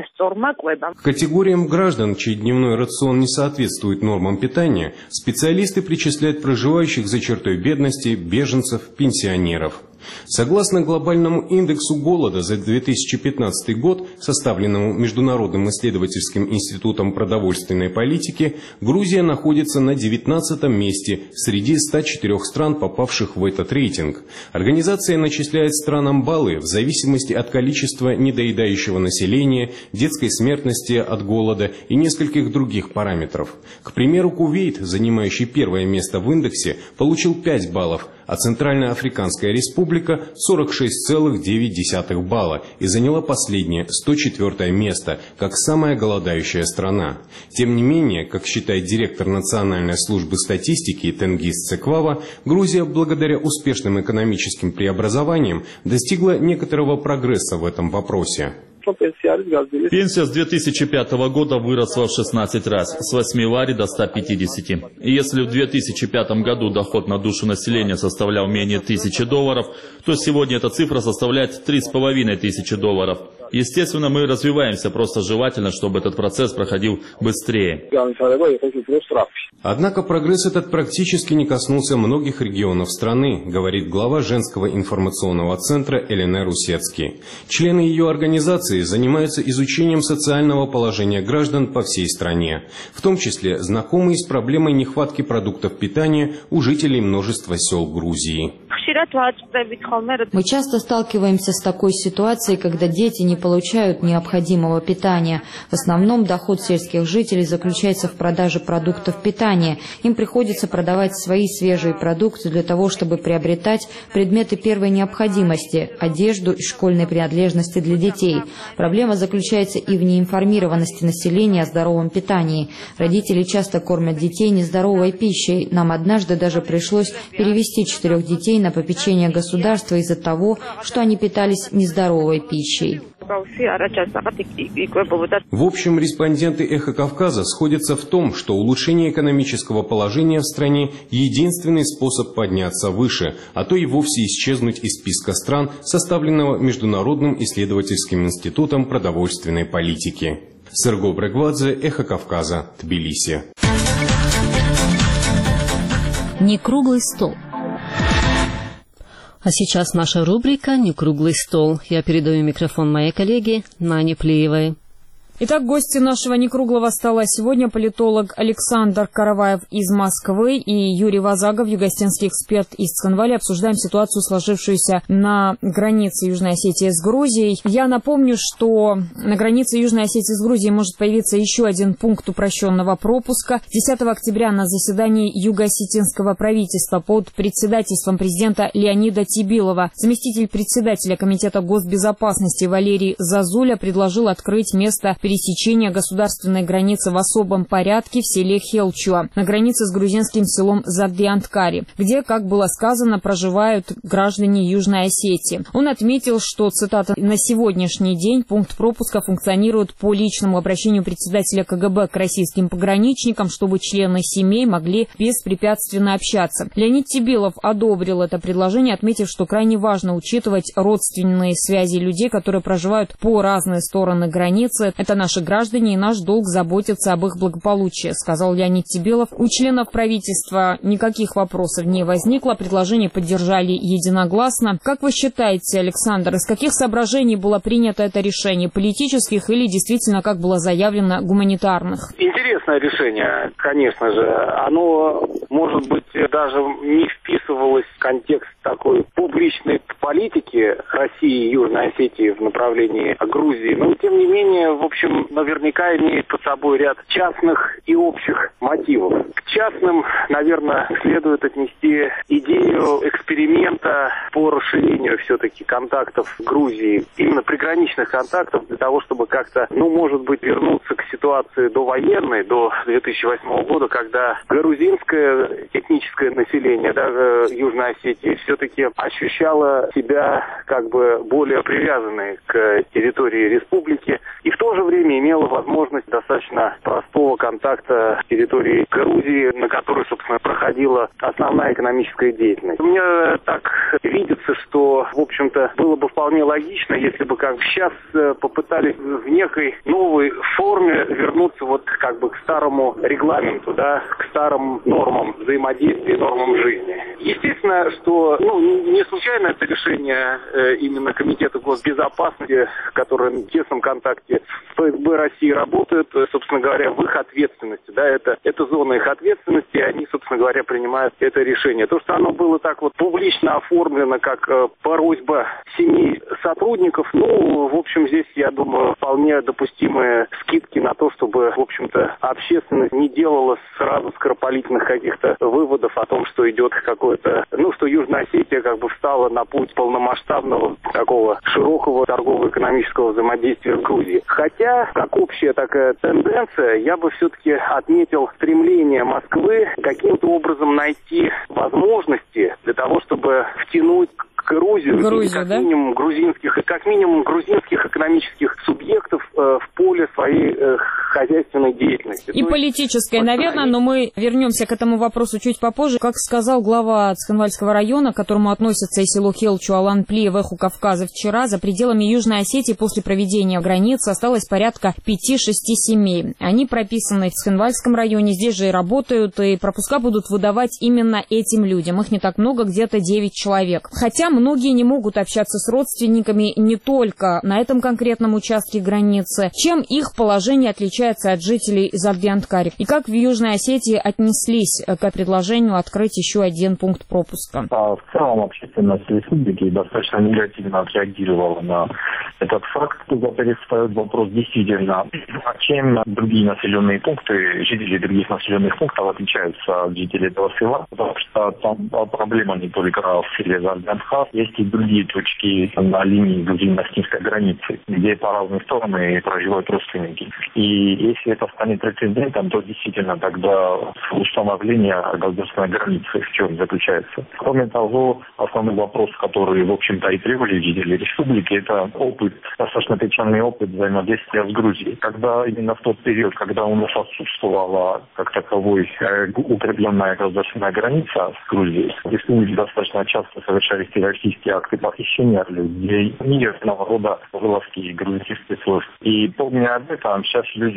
К категориям граждан, чей дневной рацион не соответствует нормам питания, специалисты причисляют проживающих за чертой бедности, беженцев, пенсионеров. Согласно глобальному индексу голода за две тысячи пятнадцатый год, составленному Международным исследовательским институтом продовольственной политики, Грузия находится на девятнадцатом месте среди ста четырёх стран, попавших в этот рейтинг. Организация начисляет странам баллы в зависимости от количества недоедающего населения, детской смертности от голода и нескольких других параметров. К примеру, Кувейт, занимающий первое место в индексе, получил пять баллов, а Центральноафриканская республика – сорок шесть целых девять десятых балла и заняла последнее, сто четвёртое место, как самая голодающая страна. Тем не менее, как считает директор Национальной службы статистики Тенгиз Цеквава, Грузия, благодаря успешным экономическим преобразованиям, достигла некоторого прогресса в этом вопросе.
Пенсия с две тысячи пятого года выросла в шестнадцать раз, с восьми лари до ста пятидесяти. И если в две тысячи пятом году доход на душу населения составлял менее тысячи долларов, то сегодня эта цифра составляет три с половиной тысячи долларов. Естественно, мы развиваемся, просто желательно, чтобы этот процесс проходил быстрее.
Однако прогресс этот практически не коснулся многих регионов страны, говорит глава женского информационного центра Элена Русецки. Члены ее организации занимаются изучением социального положения граждан по всей стране, в том числе знакомые с проблемой нехватки продуктов питания у жителей множества сел Грузии.
Мы часто сталкиваемся с такой ситуацией, когда дети не получают необходимого питания. В основном доход сельских жителей заключается в продаже продуктов питания. Им приходится продавать свои свежие продукты для того, чтобы приобретать предметы первой необходимости, одежду и школьные принадлежности для детей. Проблема заключается и в неинформированности населения о здоровом питании. Родители часто кормят детей нездоровой пищей. Нам однажды даже пришлось перевести четырех детей на попечение государства из-за того, что они питались нездоровой пищей.
В общем, респонденты «Эхо Кавказа» сходятся в том, что улучшение экономического положения в стране – единственный способ подняться выше, а то и вовсе исчезнуть из списка стран, составленного Международным исследовательским институтом продовольственной политики. Серго Брегвадзе, «Эхо Кавказа», Тбилиси.
Не круглый стол. А сейчас наша рубрика «Не круглый стол». Я передаю микрофон моей коллеге Нане Плиевой.
Итак, гости нашего некруглого стола сегодня политолог Александр Караваев из Москвы и Юрий Вазагов, югоостинский эксперт из Цхинвали. Обсуждаем ситуацию, сложившуюся на границе Южной Осетии с Грузией. Я напомню, что на границе Южной Осетии с Грузией может появиться еще один пункт упрощенного пропуска. десятого октября на заседании юго-осетинского правительства под председательством президента Леонида Тибилова заместитель председателя Комитета госбезопасности Валерий Зазуля предложил открыть место пересечения государственной границы в особом порядке в селе Хелчуа на границе с грузинским селом Зардианткари, где, как было сказано, проживают граждане Южной Осетии. Он отметил, что, цитата, «на сегодняшний день пункт пропуска функционирует по личному обращению председателя КГБ к российским пограничникам, чтобы члены семей могли беспрепятственно общаться». Леонид Тибилов одобрил это предложение, отметив, что крайне важно учитывать родственные связи людей, которые проживают по разные стороны границы. Это наши граждане, и наш долг заботиться об их благополучии, сказал Леонид Тибилов. У членов правительства никаких вопросов не возникло, предложение поддержали единогласно. Как вы считаете, Александр, из каких соображений было принято это решение? Политических или действительно, как было заявлено, гуманитарных?
Интересное решение, конечно же. Оно, может быть, даже не вписывалось в контекст такой публичной политики России и Южной Осетии в направлении Грузии. Но, тем не менее, в общем, наверняка имеет под собой ряд частных и общих мотивов. К частным, наверное, следует отнести идею эксперимента по расширению все-таки контактов в Грузии, именно приграничных контактов, для того, чтобы как-то, ну, может быть, вернуться к ситуации довоенной, до две тысячи восьмого года, когда грузинское этническое население, даже Южной Осетии, все-таки ощущало себя как бы более привязанной к территории республики и в то же время имела возможность достаточно простого контакта с территорией Грузии, на которой, собственно, проходила основная экономическая деятельность. Мне так видится, что, в общем-то, было бы вполне логично, если бы как бы сейчас попытались в некой новой форме вернуться вот как бы к старому регламенту, да, к старым нормам взаимодействия, нормам жизни. Естественно, что, ну, не случайно это решение э, именно Комитета госбезопасности, который в тесном контакте с ФСБ России работает, собственно говоря, в их ответственности, да, это, это зона их ответственности, и они, собственно говоря, принимают это решение. То, что оно было так вот публично оформлено, как э, просьба семей сотрудников, ну, в общем, здесь, я думаю, вполне допустимые скидки на то, чтобы, в общем-то, общественность не делала сразу скоропалительных каких-то выводов о том, что идет какое-то, ну, что Южная Осетия как бы встала на путь полномасштабного такого широкого торгово-экономического взаимодействия с Грузией. Хотя, как общая такая тенденция, я бы все-таки отметил стремление Москвы каким-то образом найти возможности для того, чтобы втянуть Грузию, Грузию как, да? минимум грузинских, как минимум грузинских экономических субъектов э, в поле своей э, хозяйственной деятельности.
И политической, наверное, но мы вернемся к этому вопросу чуть попозже. Как сказал глава Цхинвальского района, к которому относится и село Хелчу, Алан-Плиев, Эху Кавказа, вчера за пределами Южной Осетии после проведения границ осталось порядка пяти-шести семей. Они прописаны в Цхинвальском районе, здесь же и работают, и пропуска будут выдавать именно этим людям. Их не так много, где-то девять человек. Хотя многие не могут общаться с родственниками не только на этом конкретном участке границы. Чем их положение отличается от жителей Зардианткари? И как в Южной Осетии отнеслись к предложению открыть еще один пункт пропуска?
В целом общественность республики достаточно негативно отреагировала на этот факт. Во-первых, встает вопрос действительно, а чем другие населенные пункты, жители других населенных пунктов отличаются от жителей этого села, потому что там проблема не только в селе Зардианткар, есть и другие точки на линии грузино-осетинской границы, где по разные стороны проживают родственники. И если это станет прецедентом, то действительно тогда установление государственной границы в чем заключается. Кроме того, основной вопрос, который, в общем-то, и привели жители республики, это опыт, достаточно печальный опыт взаимодействия с Грузией. Когда именно в тот период, когда у нас отсутствовала как таковой э, укрепленная государственная граница с Грузией, в республике достаточно часто совершались террористические акты похищения людей, разного рода вылазки грузинских спецслужб. И помня об этом, сейчас люди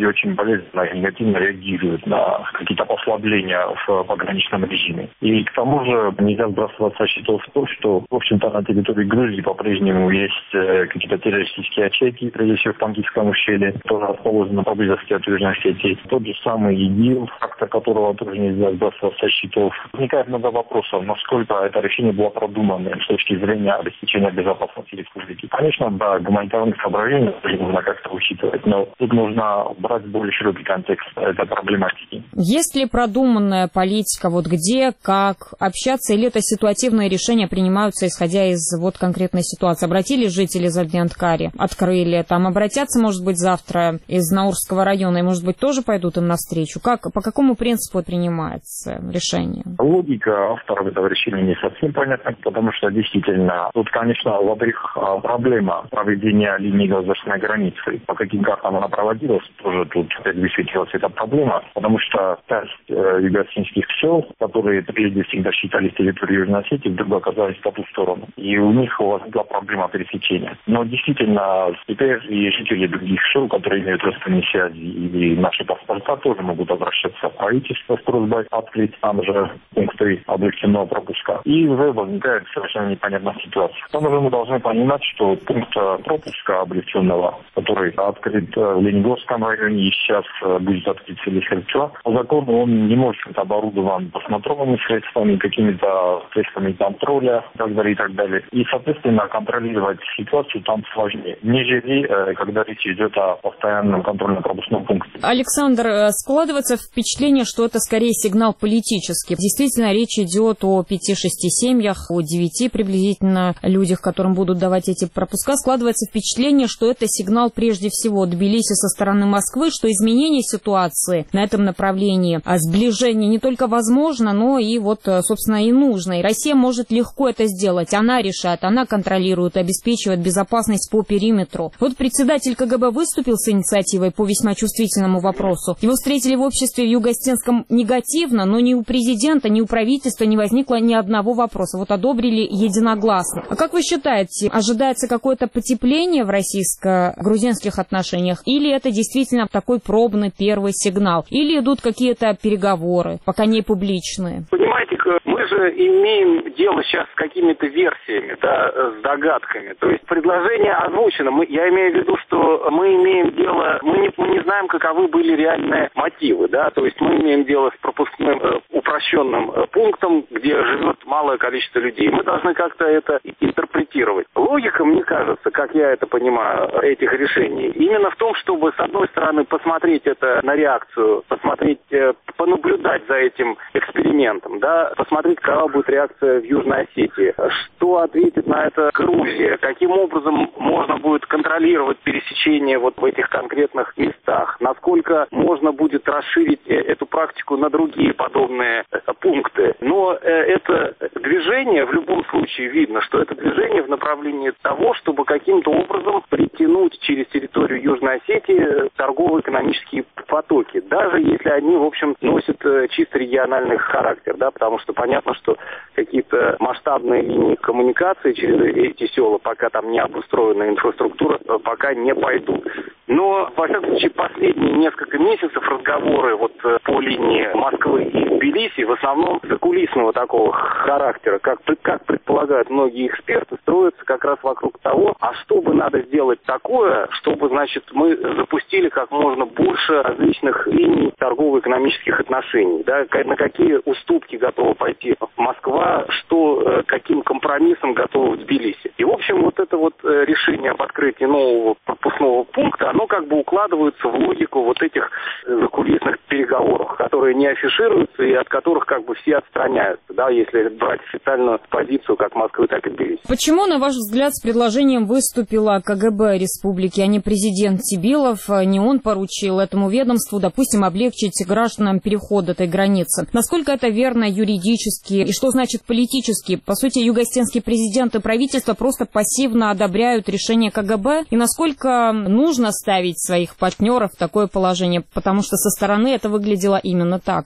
люди очень болезненно и негативно реагируют на какие-то послабления в пограничном режиме. И к тому же нельзя сбрасывать со счетов то, что, в общем-то, на территории Грузии по-прежнему есть какие-то террористические ячейки, прежде всего в Пангисском ущелье, тоже расположены поблизости от Южной Осетии. Тот же самый ИГИЛ, фактор которого тоже нельзя сбрасывать со счетов. Возникает много вопросов, насколько это решение было продумано с точки зрения обеспечения безопасности республики. Конечно, да, гуманитарных соображений нужно как-то учитывать, но тут нужно брать более широкий контекст этой проблематики.
Есть ли продуманная политика, вот где, как общаться, или это ситуативные решения принимаются, исходя из вот конкретной ситуации? Обратились жители Заднянткари, открыли, там обратятся, может быть, завтра из Наурского района, и, может быть, тоже пойдут им навстречу? Как, по какому принципу принимается решение?
Логика авторов этого решения не совсем понятна, потому что действительно, тут, конечно, во-первых, проблема проведения линии государственной границы. По каким картам она проводилась, тоже тут высветилась эта проблема, потому что часть э, юго-осетинских сел, которые прежде всегда считались территорией Южной Осетии, вдруг оказались по ту сторону. И у них возникла проблема пересечения. Но действительно, теперь и жители других сел, которые имеют родственные связи или наши паспорта, тоже могут обращаться в правительство с просьбой открыть там же пункты облегченного пропуска. И уже возникает совершенно непонятная ситуация. К тому же мы должны понимать, что пункт пропуска облегченного, который открыт в Лениногорском районе и сейчас будет открыт в селе Херчуа, по закону он не может быть оборудован посмотровыми средствами, какими-то средствами контроля и так далее, и так далее. И, соответственно, контролировать ситуацию там сложнее, нежели когда речь идет о постоянном контрольно-пропускном пункте.
Александр, складывается впечатление, что это скорее сигнал политический. Действительно, речь идет о пяти-шести семьях, о девяти приблизительно людях, которым будут давать эти пропуска. Складывается впечатление, что это сигнал прежде всего Тбилиси со стороны Москвы, что изменение ситуации на этом направлении, а сближение не только возможно, но и вот, собственно, и нужно. И Россия может легко это сделать. Она решает, она контролирует, обеспечивает безопасность по периметру. Вот председатель КГБ выступил с инициативой по весьма чувствительному вопросу. Его встретили в обществе в Юго-Осетинском негативно, но ни у президента, ни у правительства не возникло ни одного вопроса. Вот одобрили единогласно. А как вы считаете, ожидается какое-то потепление в российско-грузинских отношениях? Или это действительно такой пробный первый сигнал? Или идут какие-то переговоры, пока не публичные?
Понимаете, мы же имеем дело сейчас с какими-то версиями, да, с догадками. То есть предложение озвучено. Мы, я имею в виду, что мы имеем дело, мы не, мы не знаем, каковы были реальные мотивы, да, то есть мы имеем дело с пропускным э, упрощенным э, пунктом, где живет малое количество людей. Мы должны как-то это интерпретировать. Логика, мне кажется, как я это понимаю, этих решений, именно в том, чтобы, с одной стороны, посмотреть это на реакцию, посмотреть, э, понаблюдать за этим экспериментом, да, посмотреть, какова будет реакция в Южной Осетии, что ответит на это Грузия, каким образом можно будет контролировать пересечение вот в этих конкретных местах, насколько можно будет расширить эту практику на другие подобные пункты. Но это движение, в любом случае видно, что это движение в направлении того, чтобы каким-то образом притянуть через территорию Южной Осетии торгово-экономические потоки, даже если они, в общем, носят чисто региональный характер, да, потому что понятно, что какие-то масштабные линии коммуникации через эти села, пока там не обустроена инфраструктура, пока не пойдут. Но, во всяком случае, последние несколько месяцев разговоры вот по линии Москвы и Тбилиси в основном закулисного такого характера, как, как предполагают многие эксперты, строятся как раз вокруг того, а что бы надо сделать такое, чтобы, значит, мы запустили как можно больше различных линий торгово-экономических отношений, да, на какие уступки готова пойти Москва, что, каким компромиссом готова Тбилиси. И, в общем, вот это вот решение об открытии нового пропускного пункта, оно как бы укладывается в логику вот этих закулисных переговоров, которые не афишируются и от которых как бы все отстраняются, да, если брать официальную позицию как Москвы, так и Тбилиси.
Почему, на ваш взгляд, с предложением выступила КГБ республики, а не президент Сибилов? Не он поручил этому ведомству, допустим, облегчить гражданам переход этой границы. Насколько это верно юридически и что значит политически? По сути, юго-осетинский президент и правительство просто пассивно одобряют решение КГБ. И насколько нужно ставить своих партнеров в такое положение? Потому что со стороны это выглядело именно так.
Я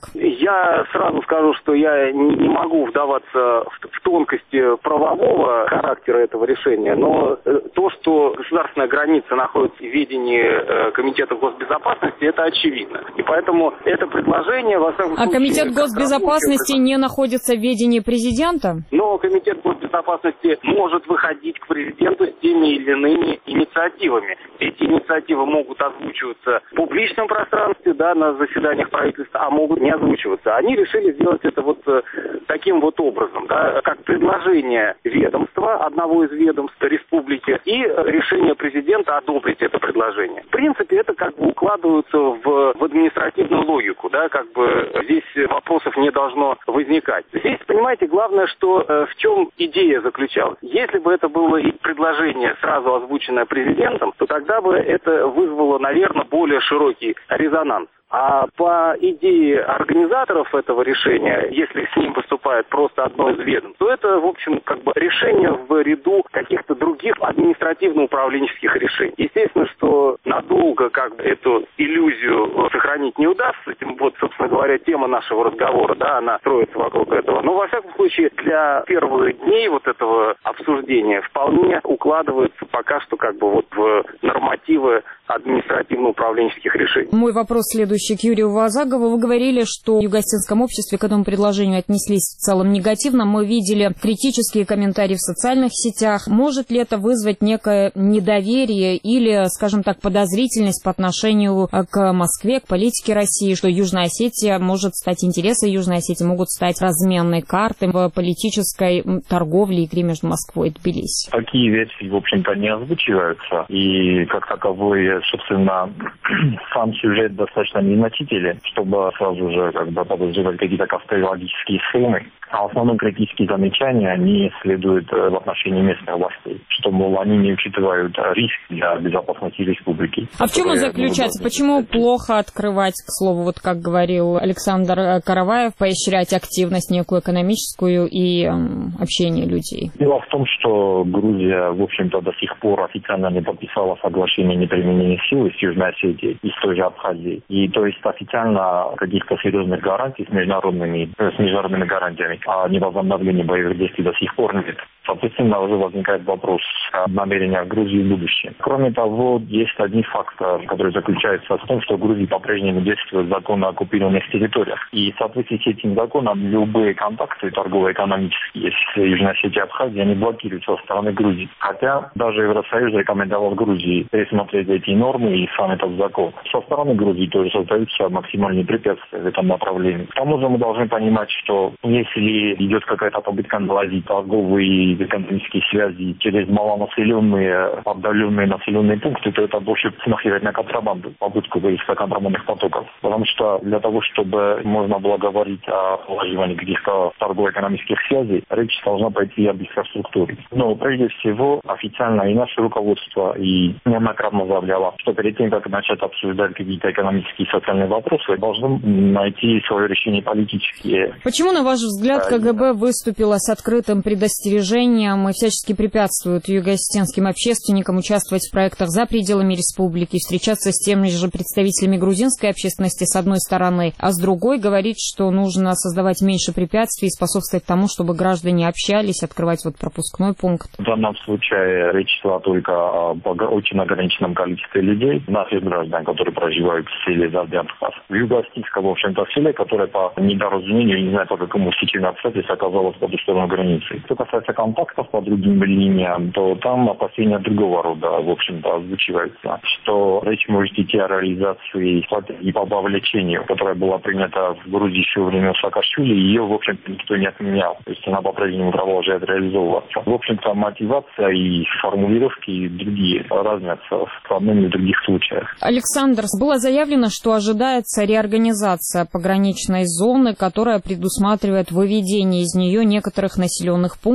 Я сразу скажу, что я не могу вдаваться в, в тонкости правового характера этого решения, но то, что государственная граница находится в ведении Комитета госбезопасности, это очевидно. И поэтому это предложение, во всяком случае...
А Комитет госбезопасности не находится в ведении президента?
Но Комитет госбезопасности может выходить к президенту с теми или иными инициативами. Эти инициативы могут озвучиваться в публичном пространстве, да, на заседаниях правительства, а могут не озвучиваться. Они решили сделать это вот таким вот образом, да, как предложение ведомства, одного из ведомств республики, и решение президента одобрить это предложение. В принципе, это как бы укладывается в, в административную логику, да, как бы здесь вопросов не должно возникать. Здесь, понимаете, главное, что э, в чем идея заключалась. Если бы это было и предложение, сразу озвученное президентом, то тогда бы это вызвало, наверное, более широкий резонанс. А по идее организаторов этого решения, если с ним выступает просто одно из ведомств, то это, в общем, как бы решение в ряду каких-то других административно-управленческих решений. Естественно, что надолго как бы эту иллюзию сохранить не удастся. Вот, собственно говоря, тема нашего разговора, да, она строится вокруг этого. Но, во всяком случае, для первых дней вот этого обсуждения вполне укладывается пока что как бы вот в нормативы административно-управленческих решений.
Мой вопрос следующий к Юрию Вазагову. Вы говорили, что в югостинском обществе к этому предложению отнеслись в целом негативно. Мы видели критические комментарии в социальных сетях. Может ли это вызвать некое недоверие или, скажем так, подозрительность по отношению к Москве, к политике России, что Южная Осетия может стать, интересы Южной Осетии могут стать разменной картой в политической торговле и игре между Москвой и Тбилиси?
Такие версии, в общем-то, не озвучиваются. И, как таковой, собственно, сам сюжет достаточно незначителен, чтобы сразу же как бы подозревать какие-то конспирологические схемы. А в основном критические замечания, они следуют в отношении местных властей, что, мол, они не учитывают риск для безопасности республики.
А в чем он заключается? Почему плохо открывать, к слову, вот как говорил Александр Караваев, поощрять активность некую экономическую и эм, общение людей?
Дело в том, что Грузия, в общем-то, до сих пор официально не подписала соглашение о неприменении силы с Южной Осетией и с той же Абхазией. И то есть официально каких-то серьезных гарантий с международными, с международными гарантиями о невозобновлении боевых действий до сих пор нет. Соответственно, уже возникает вопрос о намерениях Грузии в будущем. Кроме того, есть один фактор, который заключается в том, что в Грузии по-прежнему действует закон о оккупированных территориях. И в соответствии с этим законом любые контакты торгово-экономические с Южной Осетией и Абхазией, они блокируются со стороны Грузии. Хотя даже Евросоюз рекомендовал Грузии пересмотреть эти нормы и сам этот закон. Со стороны Грузии тоже создаются максимальные препятствия в этом направлении. К тому же мы должны понимать, что если идет какая-то попытка наладить торговые и экономические связи через малонаселенные, отдаленные населенные пункты, то это больше смахивает на контрабанду, попытку выезда контрабандных потоков. Потому что для того, чтобы можно было говорить о налаживании каких-то торгово-экономических связей, речь должна пойти об инфраструктуре. Но прежде всего официально и наше руководство и неоднократно заявляло, что перед тем, как начать обсуждать какие-то экономические и социальные вопросы, должны найти свое решение политические.
Почему, на ваш взгляд, КГБ выступила с открытым предостережением и всячески препятствует юго-осетинским общественникам участвовать в проектах за пределами республики, встречаться с теми же представителями грузинской общественности с одной стороны, а с другой говорит, что нужно создавать меньше препятствий и способствовать тому, чтобы граждане общались, открывать вот пропускной пункт?
В данном случае речь шла только об очень ограниченном количестве людей, наших граждан, которые проживают в селе Зардянхас. В юго-осетинском, в общем-то, селе, которое по недоразумению, не знаю по какому стечению обстоятельств, оказалось по ту сторону границы. Что касается контактов по другим линиям, то там опасения другого рода, в общем-то, озвучиваются, что речь может идти о реализации стратегии по вовлечению, которая была принята в Грузии еще во время Саакашвили, и ее, в общем-то, никто не отменял. То есть она по-прежнему продолжает реализовываться. В общем-то, мотивация и формулировки другие разнятся в одном и в других случаях.
Александр, было заявлено, что ожидается реорганизация пограничной зоны, которая предусматривает выведение из нее некоторых населенных пунктов с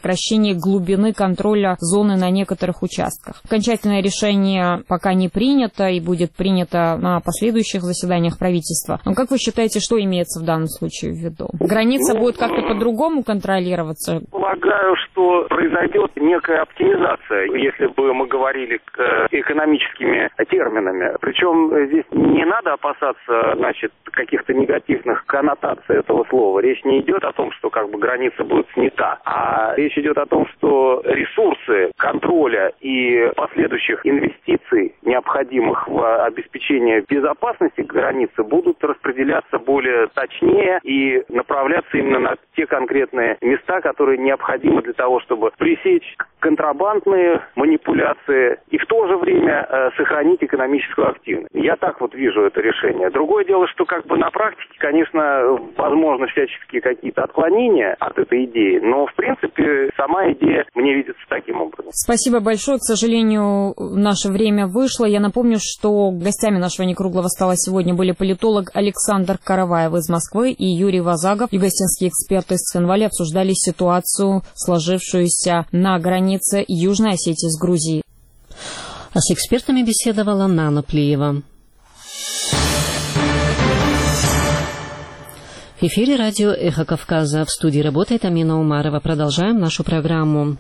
сокращении глубины контроля зоны на некоторых участках. Окончательное решение пока не принято и будет принято на последующих заседаниях правительства. Но как вы считаете, что имеется в данном случае в виду? Граница будет как-то по-другому контролироваться?
Полагаю, что произойдет некая оптимизация, если бы мы говорили экономическими терминами. Причем здесь не надо опасаться, значит, каких-то негативных коннотаций этого слова. Речь не идет о том, что как бы граница будет снята, а речь идет о том, что ресурсы контроля и последующих инвестиций, необходимых в обеспечение безопасности границы, будут распределяться более точнее и направляться именно на те конкретные места, которые необходимы для того, чтобы пресечь контрабандные манипуляции и в то же время э, сохранить экономическую активность. Я так вот вижу это решение. Другое дело, что как бы на практике, конечно, возможно всяческие какие-то отклонения от этой идеи, но в принципе сама идея мне видится таким образом.
Спасибо большое. К сожалению, наше время вышло. Я напомню, что гостями нашего некруглого стола сегодня были политолог Александр Караваев из Москвы и Юрий Вазагов, югославские эксперты из Цхинвали, обсуждали ситуацию, сложившуюся на границе Южной Осетии с Грузией.
А с экспертами беседовала Нана Плиева. В эфире радио «Эхо Кавказа». В студии работает Амина Умарова. Продолжаем нашу программу.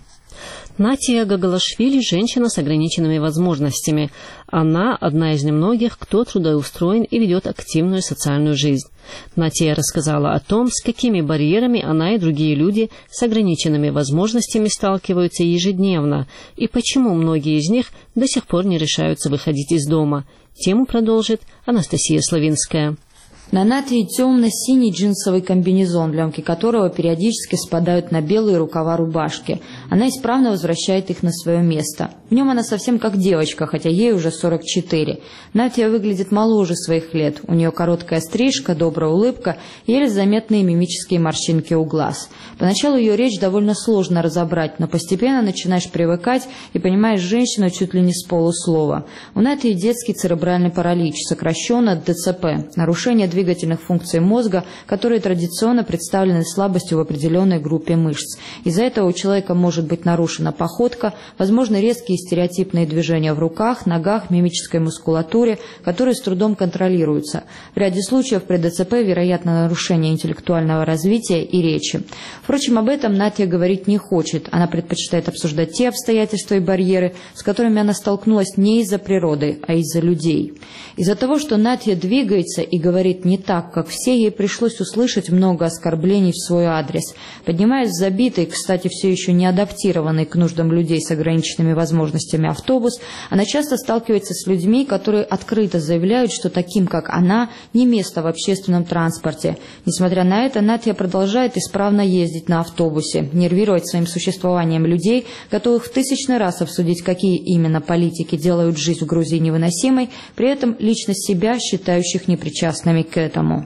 Натия Гагалашвили – женщина с ограниченными возможностями. Она – одна из немногих, кто трудоустроен и ведет активную социальную жизнь. Натия рассказала о том, с какими барьерами она и другие люди с ограниченными возможностями сталкиваются ежедневно, и почему многие из них до сих пор не решаются выходить из дома. Тему продолжит Анастасия Славинская.
На Натии темно-синий джинсовый комбинезон, лямки которого периодически спадают на белые рукава рубашки. Она исправно возвращает их на свое место. В нем она совсем как девочка, хотя ей уже сорок четыре. Натия выглядит моложе своих лет. У нее короткая стрижка, добрая улыбка и еле заметные мимические морщинки у глаз. Поначалу ее речь довольно сложно разобрать, но постепенно начинаешь привыкать и понимаешь женщину чуть ли не с полуслова. У Натии детский церебральный паралич, сокращенно ДЦП, нарушение движения двигательных функций мозга, которые традиционно представлены слабостью в определенной группе мышц. Из-за этого у человека может быть нарушена походка, возможно резкие стереотипные движения в руках, ногах, мимической мускулатуре, которые с трудом контролируются. В ряде случаев при ДЦП вероятно нарушение интеллектуального развития и речи. Впрочем, об этом Натия говорить не хочет. Она предпочитает обсуждать те обстоятельства и барьеры, с которыми она столкнулась не из-за природы, а из-за людей. Из-за того, что Натия двигается и говорит не так, как все, ей пришлось услышать много оскорблений в свой адрес. Поднимаясь в забитый, кстати, все еще не адаптированный к нуждам людей с ограниченными возможностями автобус, она часто сталкивается с людьми, которые открыто заявляют, что таким, как она, не место в общественном транспорте. Несмотря на это, Натия продолжает исправно ездить на автобусе, нервировать своим существованием людей, готовых в тысячный раз обсудить, какие именно политики делают жизнь в Грузии невыносимой, при этом лично себя считающих непричастными к этому.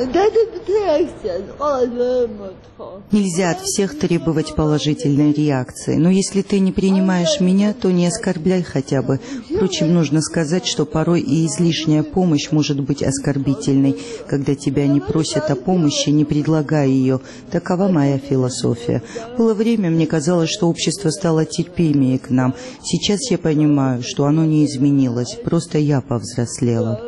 Нельзя от всех требовать положительной реакции, но если ты не принимаешь меня, то не оскорбляй хотя бы. Впрочем, нужно сказать, что порой и излишняя помощь может быть оскорбительной. Когда тебя не просят о помощи, не предлагай ее. Такова моя философия. Было время, мне казалось, что общество стало терпимее к нам. Сейчас я понимаю, что оно не изменилось, просто я повзрослела.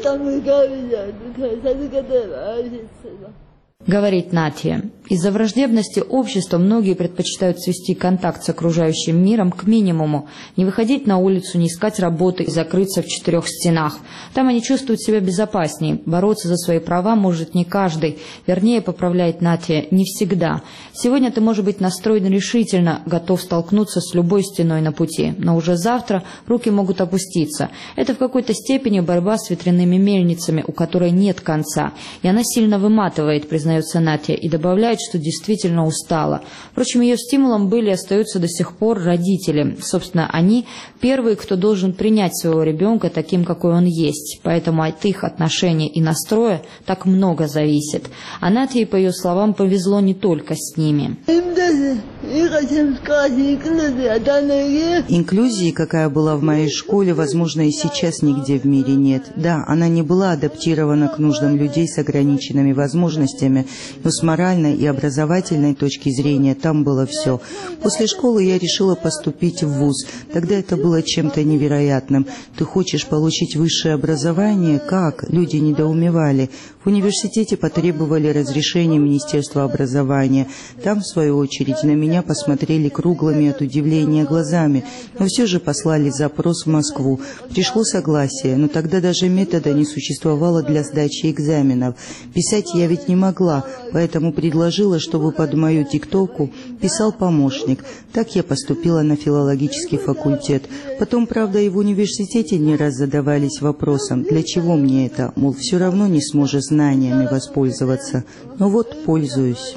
Говорит Натия. Из-за враждебности общества многие предпочитают свести контакт с окружающим миром к минимуму, не выходить на улицу, не искать работы и закрыться в четырех стенах. Там они чувствуют себя безопаснее. Бороться за свои права может не каждый. Вернее, поправляет Натия, не всегда. Сегодня ты можешь быть настроен решительно, готов столкнуться с любой стеной на пути. Но уже завтра руки могут опуститься. Это в какой-то степени борьба с ветряными мельницами, у которой нет конца. И она сильно выматывает, признается Натия, и добавляет, что действительно устала. Впрочем, ее стимулом были и остаются до сих пор родители. Собственно, они первые, кто должен принять своего ребенка таким, какой он есть. Поэтому от их отношения и настроя так много зависит. А Натье, по ее словам, повезло не только с ними.
Инклюзии, какая была в моей школе, возможно, и сейчас нигде в мире нет. Да, она не была адаптирована к нуждам людей с ограниченными возможностями, но с моральной и образовательной точки зрения там было все. После школы я решила поступить в вуз. Тогда это было чем-то невероятным. Ты хочешь получить высшее образование? Как? Люди недоумевали. В университете потребовали разрешения Министерства образования. Там, в свою очередь, на меня посмотрели круглыми от удивления глазами, но все же послали запрос в Москву. Пришло согласие, но тогда даже метода не существовало для сдачи экзаменов. Писать я ведь не могла, поэтому предложила, чтобы под мою диктовку писал помощник. Так я поступила на филологический факультет. Потом, правда, и в университете не раз задавались вопросом, для чего мне это, мол, все равно не сможешь знаниями воспользоваться. Но вот пользуюсь.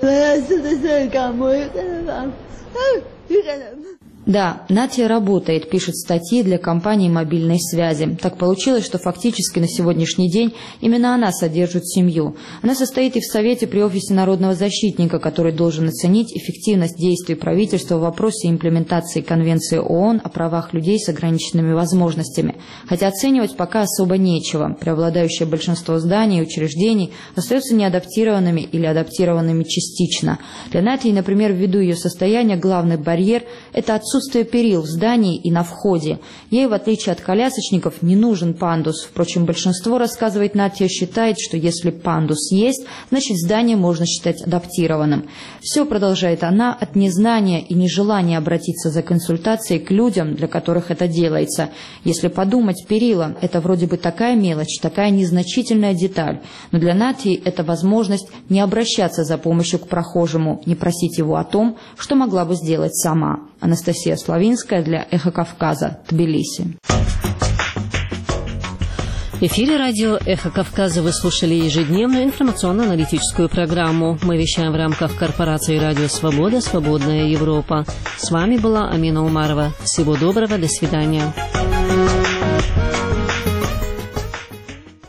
Да, Натья работает, пишет статьи для компании мобильной связи. Так получилось, что фактически на сегодняшний день именно она содержит семью. Она состоит и в Совете при Офисе народного защитника, который должен оценить эффективность действий правительства в вопросе имплементации Конвенции ООН о правах людей с ограниченными возможностями. Хотя оценивать пока особо нечего. Преобладающее большинство зданий и учреждений остаются неадаптированными или адаптированными частично. Для Натьи, например, ввиду ее состояния, главный барьер – это отсутствие Отсутствие перил в здании и на входе. Ей, в отличие от колясочников, не нужен пандус. Впрочем, большинство, рассказывает Натья, считает, что если пандус есть, значит здание можно считать адаптированным. Все, продолжает она, от незнания и нежелания обратиться за консультацией к людям, для которых это делается. Если подумать, перила – это вроде бы такая мелочь, такая незначительная деталь. Но для Натьи это возможность не обращаться за помощью к прохожему, не просить его о том, что могла бы сделать сама. Анастасия Славинская для «Эхо Кавказа», Тбилиси.
В эфире радио «Эхо Кавказа» вы слушали ежедневную информационно-аналитическую программу. Мы вещаем в рамках корпорации «Радио Свобода. Свободная Европа». С вами была Амина Умарова. Всего доброго, до свидания.